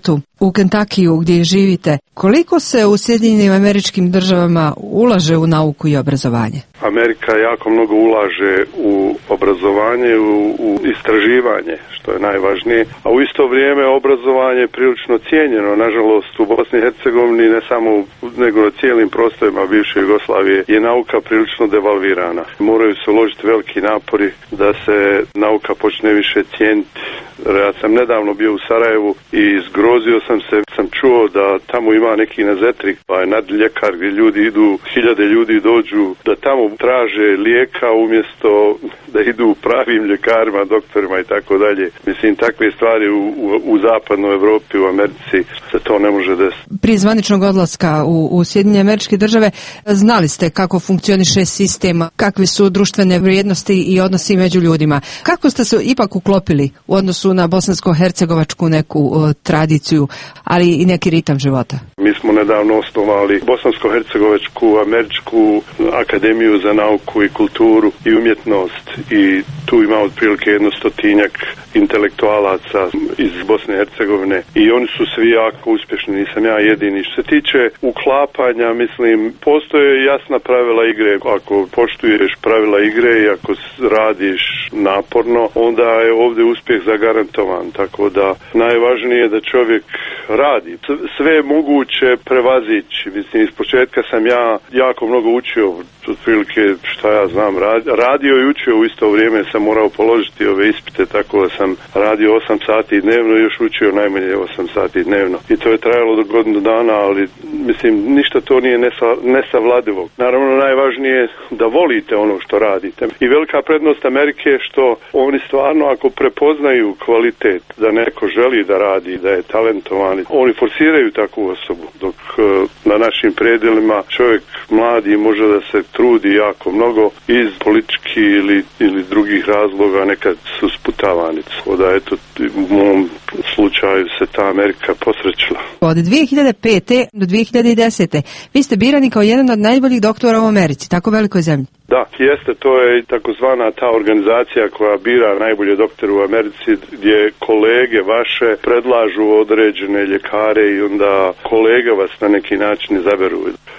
u Kentakiju gdje živite. Koliko se u Sjedinjenim Američkim Državama ulaže u nauku i obrazovanje? Amerika jako mnogo ulaže u obrazovanje, u, u istraživanje, što je najvažnije, a u isto vrijeme obrazovanje je prilično cijenjeno. Nažalost, u Bosni i Hercegovini, ne samo nego na cijelim prostorima bivše Jugoslavije, je nauka prilično devalvirana. Moraju se uložiti veliki napori da se nauka počne više cijeniti. Ja sam nedavno bio u Sarajevu i zgrozio sam se, sam čuo da tamo ima neki nazetrik, pa je nadljekar gdje ljudi idu, hiljade ljudi dođu da tamo traže lijeka umjesto da idu pravim ljekarima, doktorima i tako dalje. Mislim, takve stvari u, u, u zapadnoj Evropi, u Americi se to ne može desiti. Prije zvaničnog odlaska u, u Sjedinjene Američke Države znali ste kako funkcioniše sistem, kakve su društvene vrijednosti i odnosi među ljudima. Kako ste se ipak uklopili u odnosu na bosansko-hercegovačku neku uh, tradiciju, ali i neki ritam života? Mi smo nedavno osnovali bosansko-hercegovačku američku akademiju za nauku i kulturu i umjetnost i tu ima otprilike jedno stotinjak intelektualaca iz Bosne i Hercegovine i oni su svi jako uspješni, nisam ja jedini. Što se tiče uklapanja, mislim, postoje jasna pravila igre. Ako poštuješ pravila igre i ako radiš naporno, onda je ovdje uspjeh zagarantovan, tako da najvažnije je da čovjek radi. Sve je moguće prevazići. Mislim, iz početka sam ja jako mnogo učio, otprilike šta ja znam, radio i učio u isto vrijeme, sam morao položiti ove ispite, tako da sam radio osam sati dnevno i još učio najmanje osam sati dnevno. I to je trajalo do godinu dana, ali mislim, ništa to nije nesa, nesavladivo. Naravno, najvažnije je da volite ono što radite. I velika prednost Amerike je što oni stvarno, ako prepoznaju kvalitet, da neko želi da radi, da je talentovan, oni forsiraju takvu osobu, dok na našim predjelima čovjek mladi može da se trudi jako mnogo iz politički ili, ili drugih razloga, nekad su sputavani. Da eto, u mom slučaju se ta Amerika posrećila. Od dvije hiljade pete do dvije hiljade desete vi ste birani kao jedan od najboljih doktora u Americi, tako velikoj zemlji. Da, jeste, to je takozvana ta organizacija koja bira najbolje doktore u Americi, gdje kolege vaše predlažu određene ljekare i onda kolege vas na neki način izaberu.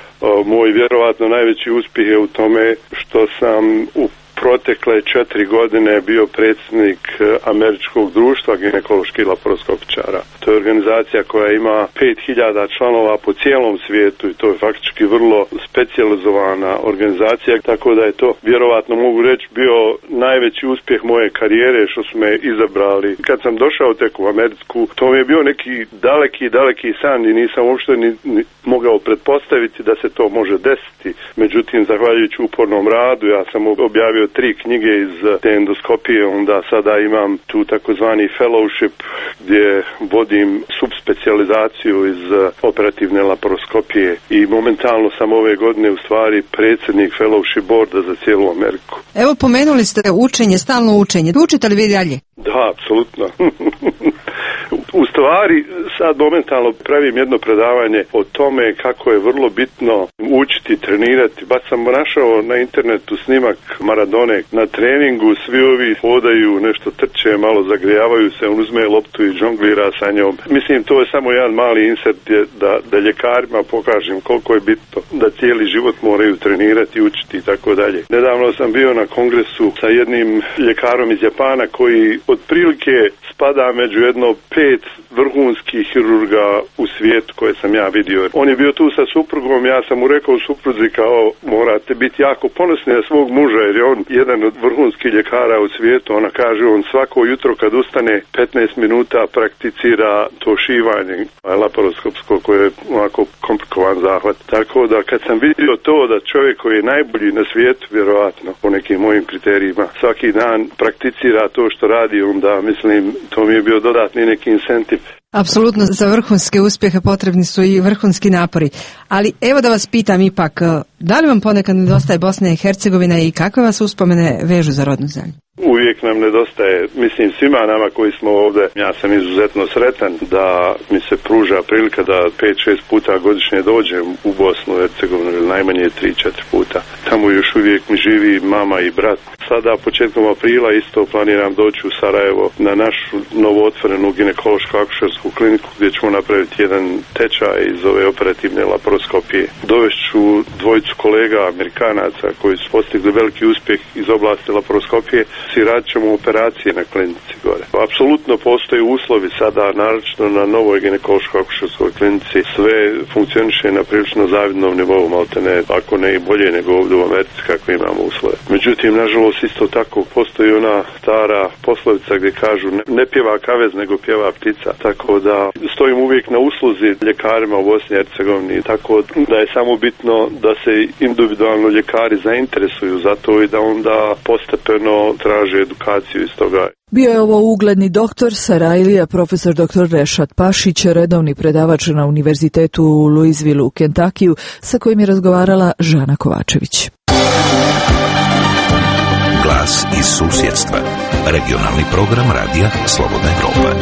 Moj vjerovatno najveći uspjeh je u tome što sam u protekle četiri godine bio predsjednik Američkog društva ginekoloških laparoskopičara. To je organizacija koja ima pet hiljada članova po cijelom svijetu i to je faktički vrlo specijalizovana organizacija, tako da je to, vjerovatno mogu reći, bio najveći uspjeh moje karijere što su me izabrali. Kad sam došao tek u Ameriku, to mi je bio neki daleki, daleki san i nisam uopšte ni, ni mogao pretpostaviti da se to može desiti. Međutim, zahvaljujući upornom radu, ja sam objavio tri knjige iz te endoskopije, onda sada imam tu takozvani fellowship gdje vodim subspecijalizaciju iz operativne laparoskopije i momentalno sam ove godine u stvari predsjednik fellowship boarda za cijelu Ameriku. Evo, pomenuli ste učenje, stalno učenje. Učite li vi dalje? Da, apsolutno. U stvari, sad momentalno pravim jedno predavanje o tome kako je vrlo bitno učiti, trenirati. Baš sam našao na internetu snimak Maradone na treningu, svi ovi hodaju, nešto trče, malo zagrijavaju se, on uzme loptu i žonglira sa njom. Mislim, to je samo jedan mali insert da, da ljekarima pokažem koliko je bitno da cijeli život moraju trenirati, učiti i tako dalje. Nedavno sam bio na kongresu sa jednim ljekarom iz Japana koji otprilike spada među jedno pet vrhunskih hirurga u svijetu koje sam ja vidio. On je bio tu sa suprugom, ja sam mu rekao supruzi kao morate biti jako ponosni na svog muža jer je on jedan od vrhunskih ljekara u svijetu. Ona kaže, on svako jutro kad ustane petnaest minuta prakticira to šivanje laparoskopsko koje je onako komplikovan zahvat. Tako da kad sam vidio to da čovjek koji je najbolji na svijetu, vjerovatno po nekim mojim kriterijima, svaki dan prakticira to što radi, onda mislim to mi je bio dodatni neki incentiv. Apsolutno, za vrhunske uspjehe potrebni su i vrhunski napori. Ali evo da vas pitam ipak, da li vam ponekad nedostaje Bosna i Hercegovina i kakve vas uspomene vežu za rodnu zemlju? Uvijek nam nedostaje, mislim svima nama koji smo ovdje, ja sam izuzetno sretan da mi se pruža prilika da pet šest puta godišnje dođem u Bosnu i Hercegovinu ili najmanje tri četiri puta. Tamo još uvijek mi živi mama i brat. Sada početkom aprila isto planiram doći u Sarajevo na našu novootvorenu ginekološko-akušersku kliniku gdje ćemo napraviti jedan tečaj iz ove operativne laparoskopije. Dovešću dvojicu kolega Amerikanaca koji su postigli veliki uspjeh iz oblasti laparoskopije i radit ćemo operacije na klinici gore. Apsolutno postoje uslovi sada, naročito na novoj ginekološko-akušerskoj klinici, sve funkcioniše na prilično zavidnom nivou, maltene, ako ne i bolje nego ovdje u Americi kako imamo uslove. Međutim, nažalost, isto tako postoji ona stara poslovica gdje kažu ne, ne pjeva kavez nego pjeva ptica, tako da stojim uvijek na usluzi ljekarima u Bosni i Hercegovini, tako da je samo bitno da se individualno ljekari zainteresuju za to i da onda postepeno traže edukaciju iz toga. Bio je ovo ugledni doktor Sarajlija, profesor doktor Rešat Pašić, redovni predavač na Univerzitetu u Louisville u Kentakiju, sa kojim je razgovarala Žana Kovačević. Glas iz susjedstva. Regionalni program radija Slobodna Evropa.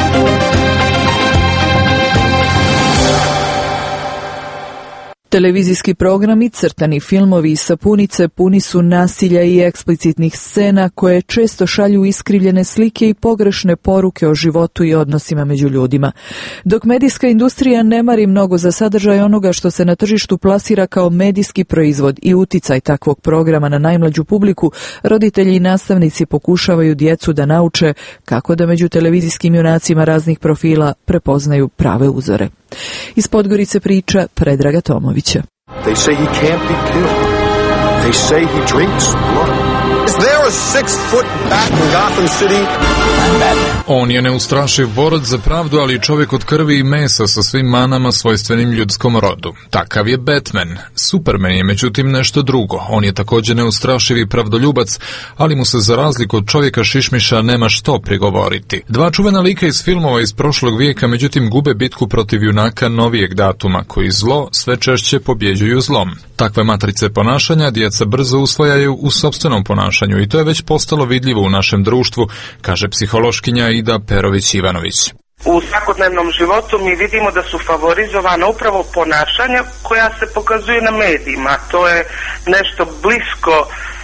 Televizijski programi, crtani filmovi i sapunice puni su nasilja i eksplicitnih scena koje često šalju iskrivljene slike i pogrešne poruke o životu i odnosima među ljudima. Dok medijska industrija ne mari mnogo za sadržaj onoga što se na tržištu plasira kao medijski proizvod i uticaj takvog programa na najmlađu publiku, roditelji i nastavnici pokušavaju djecu da nauče kako da među televizijskim junacima raznih profila prepoznaju prave uzore. Iz Podgorice priča Predraga Tomovića. They say he can't be killed. They say he drinks blood. Is there a six-foot bat in Gotham City? On je neustrašiv borac za pravdu, ali čovjek od krvi i mesa sa svim manama svojstvenim ljudskom rodu. Takav je Batman. Superman je međutim nešto drugo. On je također neustrašiv i pravdoljubac, ali mu se za razliku od čovjeka šišmiša nema što prigovoriti. Dva čuvena lika iz filmova iz prošlog vijeka međutim gube bitku protiv junaka novijeg datuma, koji zlo sve češće pobjeđuju zlom. Takve matrice ponašanja djeca brzo usvajaju u sopstvenom ponašanju i to je već postalo vidljivo u našem društvu, kaže psihološkinja Ida Perović-Ivanović. U svakodnevnom životu mi vidimo da su favorizovana upravo ponašanja koja se pokazuju na medijima. To je nešto blisko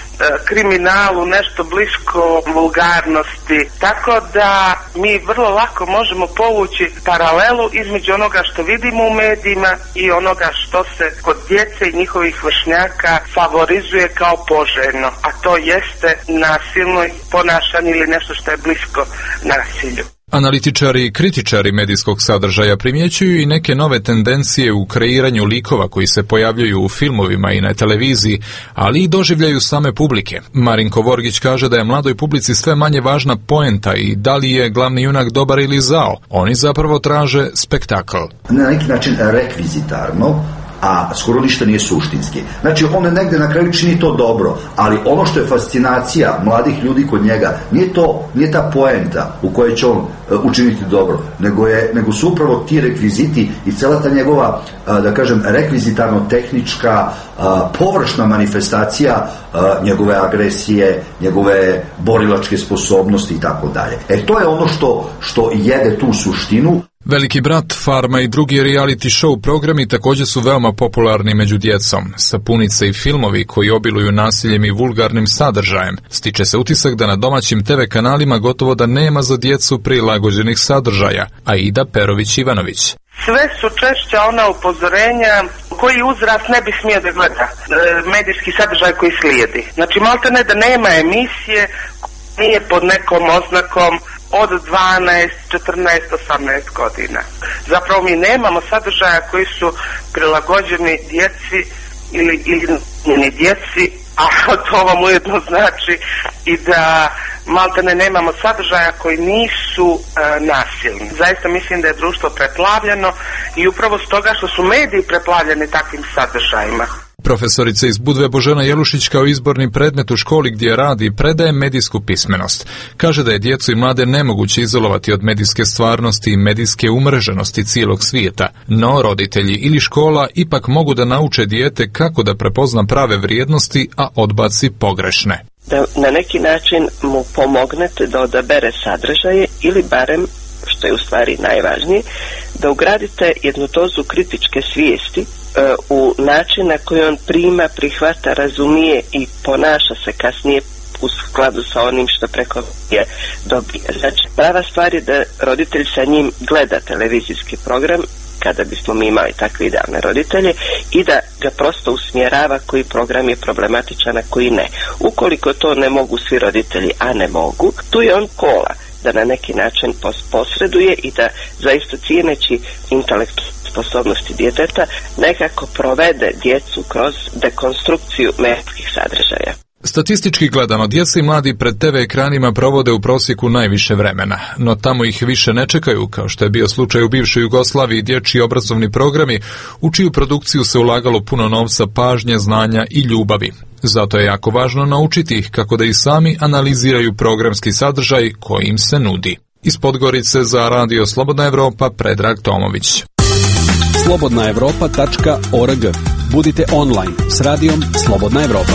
kriminalu, nešto blisko vulgarnosti. Tako da mi vrlo lako možemo povući paralelu između onoga što vidimo u medijima i onoga što se kod djece i njihovih vršnjaka favorizuje kao poželjno, a to jeste nasilno ponašanje ili nešto što je blisko nasilju. Analitičari i kritičari medijskog sadržaja primjećuju i neke nove tendencije u kreiranju likova koji se pojavljuju u filmovima i na televiziji, ali i doživljaju same publike. Marinko Vorgić kaže da je mladoj publici sve manje važna poenta i da li je glavni junak dobar ili zao. Oni zapravo traže spektakl. Na neki način rekvizitarno, a skoro ništa nije suštinski. Znači, on negde na kraju čini to dobro, ali ono što je fascinacija mladih ljudi kod njega, nije to, nije ta poenta u kojoj će on uh, učiniti dobro, nego, je, nego su upravo ti rekviziti i cela ta njegova, uh, da kažem, rekvizitarno-tehnička uh, površna manifestacija uh, njegove agresije, njegove borilačke sposobnosti i tako dalje. E, to je ono što, što jede tu suštinu. Veliki brat, Farma i drugi reality show programi također su veoma popularni među djecom. Sapunice i filmovi koji obiluju nasiljem i vulgarnim sadržajem. Stiče se utisak da na domaćim te ve kanalima gotovo da nema za djecu prilagođenih sadržaja. Aida Perović-Ivanović. Sve su češća ona upozorenja koji uzrast ne bi smio da gleda e, medijski sadržaj koji slijedi. Znači, malte ne da nema emisije nije pod nekom oznakom od dvanaest, četrnaest, osamnaest godina. Zapravo mi nemamo sadržaja koji su prilagođeni djeci ili, ili njeni djeci, a to vam ujedno znači i da maltene nemamo sadržaja koji nisu e, nasilni. Zaista mislim da je društvo preplavljeno i upravo stoga što su mediji preplavljeni takvim sadržajima. Profesorica iz Budve Božena Jelušić kao izborni predmet u školi gdje radi predaje medijsku pismenost. Kaže da je djecu i mlade nemoguće izolovati od medijske stvarnosti i medijske umreženosti cijelog svijeta, no roditelji ili škola ipak mogu da nauče dijete kako da prepozna prave vrijednosti, a odbaci pogrešne. da na neki način mu pomognete da odabere sadržaje ili barem, što je u stvari najvažnije, da ugradite jednu dozu kritičke svijesti u način na koji on prima, prihvata, razumije i ponaša se kasnije u skladu sa onim što preko je dobije. Znači, prava stvar je da roditelj sa njim gleda televizijski program, kada bismo mi imali takve idealne roditelje, i da ga prosto usmjerava koji program je problematičan, a koji ne. Ukoliko to ne mogu svi roditelji, a ne mogu, tu je on kola da na neki način posreduje i da zaista cijeneći intelektualne sposobnosti djeteta nekako provede djecu kroz dekonstrukciju medijskih sadržaja. Statistički gledano, djeca i mladi pred te ve ekranima provode u prosjeku najviše vremena, no tamo ih više ne čekaju, kao što je bio slučaj u bivšoj Jugoslaviji, dječji obrazovni programi, u čiju produkciju se ulagalo puno novca, pažnje, znanja i ljubavi. Zato je jako važno naučiti ih kako da i sami analiziraju programski sadržaj koji im se nudi. Iz Podgorice za Radio Slobodna Evropa, Predrag Tomović. slobodna evropa tačka org. Budite online s radijom Slobodna Evropa.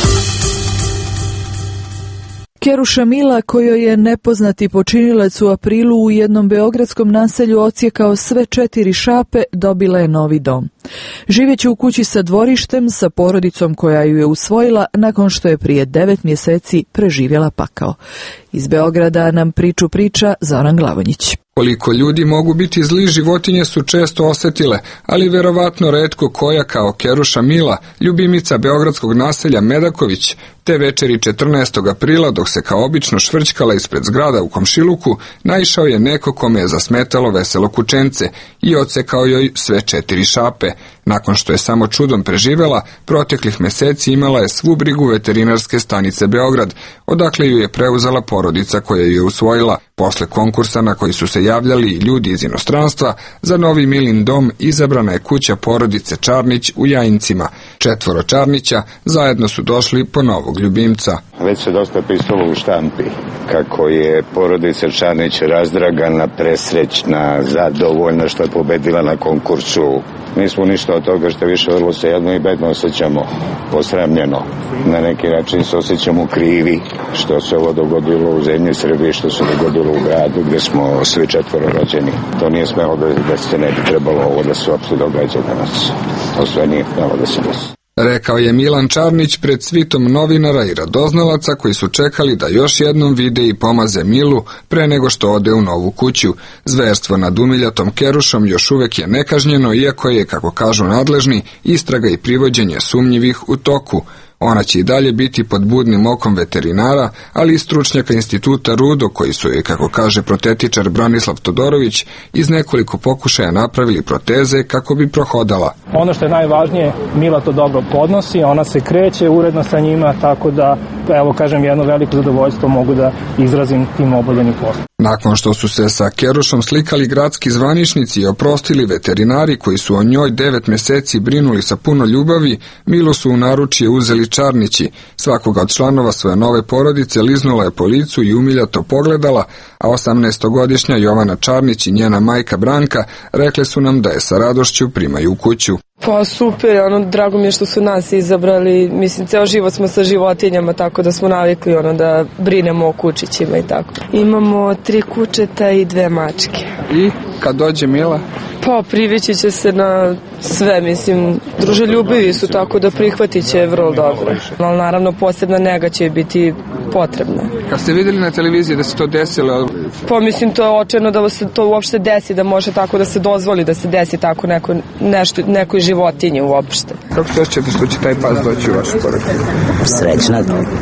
Keruša Mila, kojoj je nepoznati počinilac u aprilu u jednom beogradskom naselju odsjekao sve četiri šape, dobila je novi dom. Živeći u kući sa dvorištem, sa porodicom koja ju je usvojila nakon što je prije devet mjeseci preživjela pakao. Iz Beograda nam priču priča Zoran Glavonjić. Koliko ljudi mogu biti zli, životinje su često osjetile, ali verovatno retko koja kao Keruša Mila, ljubimica beogradskog naselja Medaković. Te večeri četrnaestog aprila, dok se kao obično švrćkala ispred zgrada u komšiluku, naišao je neko kome je zasmetalo veselo kućence i odsekao joj sve četiri šape. Nakon što je samo čudom preživela, proteklih meseci imala je svu brigu veterinarske stanice Beograd, odakle ju je preuzela porodica koja ju je usvojila. Posle konkursa na koji su se javljali i ljudi iz inostranstva, za novi Milin dom izabrana je kuća porodice Čarnić u Jajincima. Četvoro Čarnića zajedno su došli po novog ljubimca. Već se dosta pisalo u štampi kako je porodica Čarnić razdragana, presrećna, zadovoljna što je pobedila na konkursu. Nismo ništa od toga, što više vrlo se jedno i bedno osjećamo posramljeno. Na neki način se osjećamo krivi što se ovo dogodilo u zemlji Srbije, što se dogodilo u gradu gdje smo svi četvoro rođeni. To nije smelo da, da se ne bi trebalo ovo da se uopšte događa danas. To sve nije smelo da se desi. Rekao je Milan Čarnić pred svitom novinara i radoznalaca koji su čekali da još jednom vide i pomaze Milu pre nego što ode u novu kuću. Zverstvo nad umiljatom Kerušom još uvek je nekažnjeno, iako je, kako kažu nadležni, istraga i privođenje sumnjivih u toku. Ona će i dalje biti pod budnim okom veterinara, ali i stručnjaka instituta Rudo, koji su joj, kako kaže protetičar Branislav Todorović, iz nekoliko pokušaja napravili proteze kako bi prohodala. Ono što je najvažnije, Mila to dobro podnosi, ona se kreće uredno sa njima, tako da, evo kažem, jedno veliko zadovoljstvo mogu da izrazim tim obavljenim poslom. Nakon što su se sa Kerušom slikali gradski zvaničnici i oprostili veterinari koji su o njoj devet mjeseci brinuli sa puno ljubavi, Milu su u naručje uzeli Čarnići. Svakoga od članova svoje nove porodice liznula je po licu i umiljato pogledala, a osamnaestogodišnja Jovana Čarnić i njena majka Branka rekle su nam da je sa radošću primaju u kuću. Pa super, ono, drago mi je što su nas izabrali, mislim, ceo život smo sa životinjama, tako da smo navikli ono da brinemo o kučićima i tako. Imamo tri kučeta i dve mačke. I kad dođe Mila? Pa privići će se na sve, mislim, druželjubivi su, tako da prihvatit će vrlo dobro. Ali naravno posebna nega će biti potrebna. Kad ste vidjeli na televiziji da se to desilo? Pa mislim, to je očajno da se to uopšte desi, da može tako da se dozvoli da se desi tako neko, nešto, nekoj životinji uopšte. Kako se osjećate što će taj pas doći u vašu porodicu? Srećna,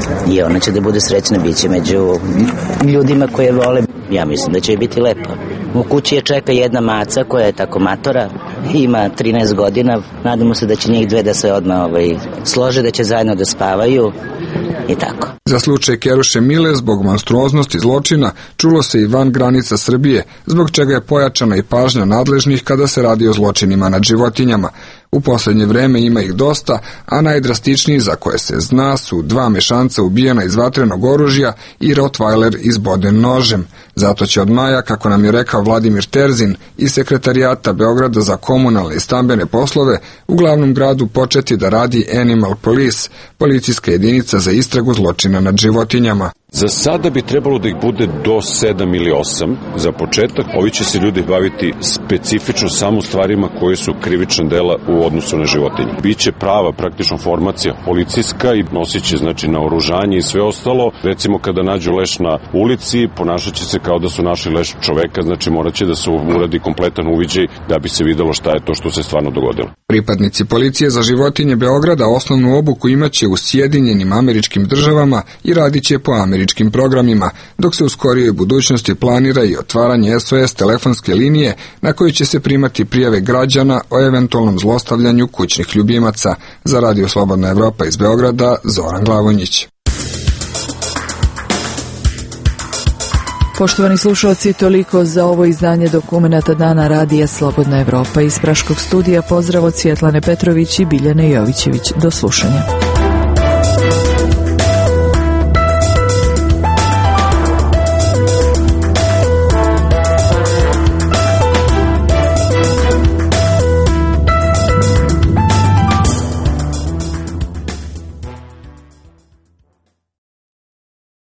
i ona će da bude srećna, bit će među ljudima koje vole. Ja mislim da će biti lepo. U kući je čeka jedna maca koja je tako matora, ima trinaest godina, nadamo se da će njih dve da se odmah ovaj, slože, da će zajedno da spavaju i tako. Za slučaj Keruše Mile, zbog monstruoznosti zločina, čulo se i van granica Srbije, zbog čega je pojačana i pažnja nadležnih kada se radi o zločinima nad životinjama. U posljednje vreme ima ih dosta, a najdrastičniji za koje se zna su dva mešanca ubijena iz vatrenog oružja i Rottweiler izboden nožem. Zato će od maja, kako nam je rekao Vladimir Terzin iz Sekretarijata Beograda za komunalne i stambene poslove, u glavnom gradu početi da radi Animal Police, policijska jedinica za istragu zločina nad životinjama. Za sada bi trebalo da ih bude do sedam ili osam. Za početak, ovi će se ljudi baviti specifično samo stvarima koje su krivična dela u odnosu na životinje. Biće prava praktično formacija policijska i nosit će znači naoružanje i sve ostalo. Recimo kada nađu leš na ulici, ponašat će se kao da su našli leš čoveka, znači morat će da se uradi kompletan uviđaj da bi se videlo šta je to što se stvarno dogodilo. Pripadnici policije za životinje Beograda osnovnu obuku imaće u Sjedinjenim Američkim Državama i radit će po američkim programima, dok se u skorijoj budućnosti planira i otvaranje S O S telefonske linije na kojoj će se primati prijave građana o eventualnom zlostavljanju kućnih ljubimaca. Za Radio Slobodna Evropa iz Beograda, Zoran Glavonjić. Poštovani slušalci, toliko za ovo izdanje dokumenata Dana Radija Slobodna Evropa. Iz Praškog studija pozdrav od Svjetlane Petrović i Biljane Jovićević. Do slušanja.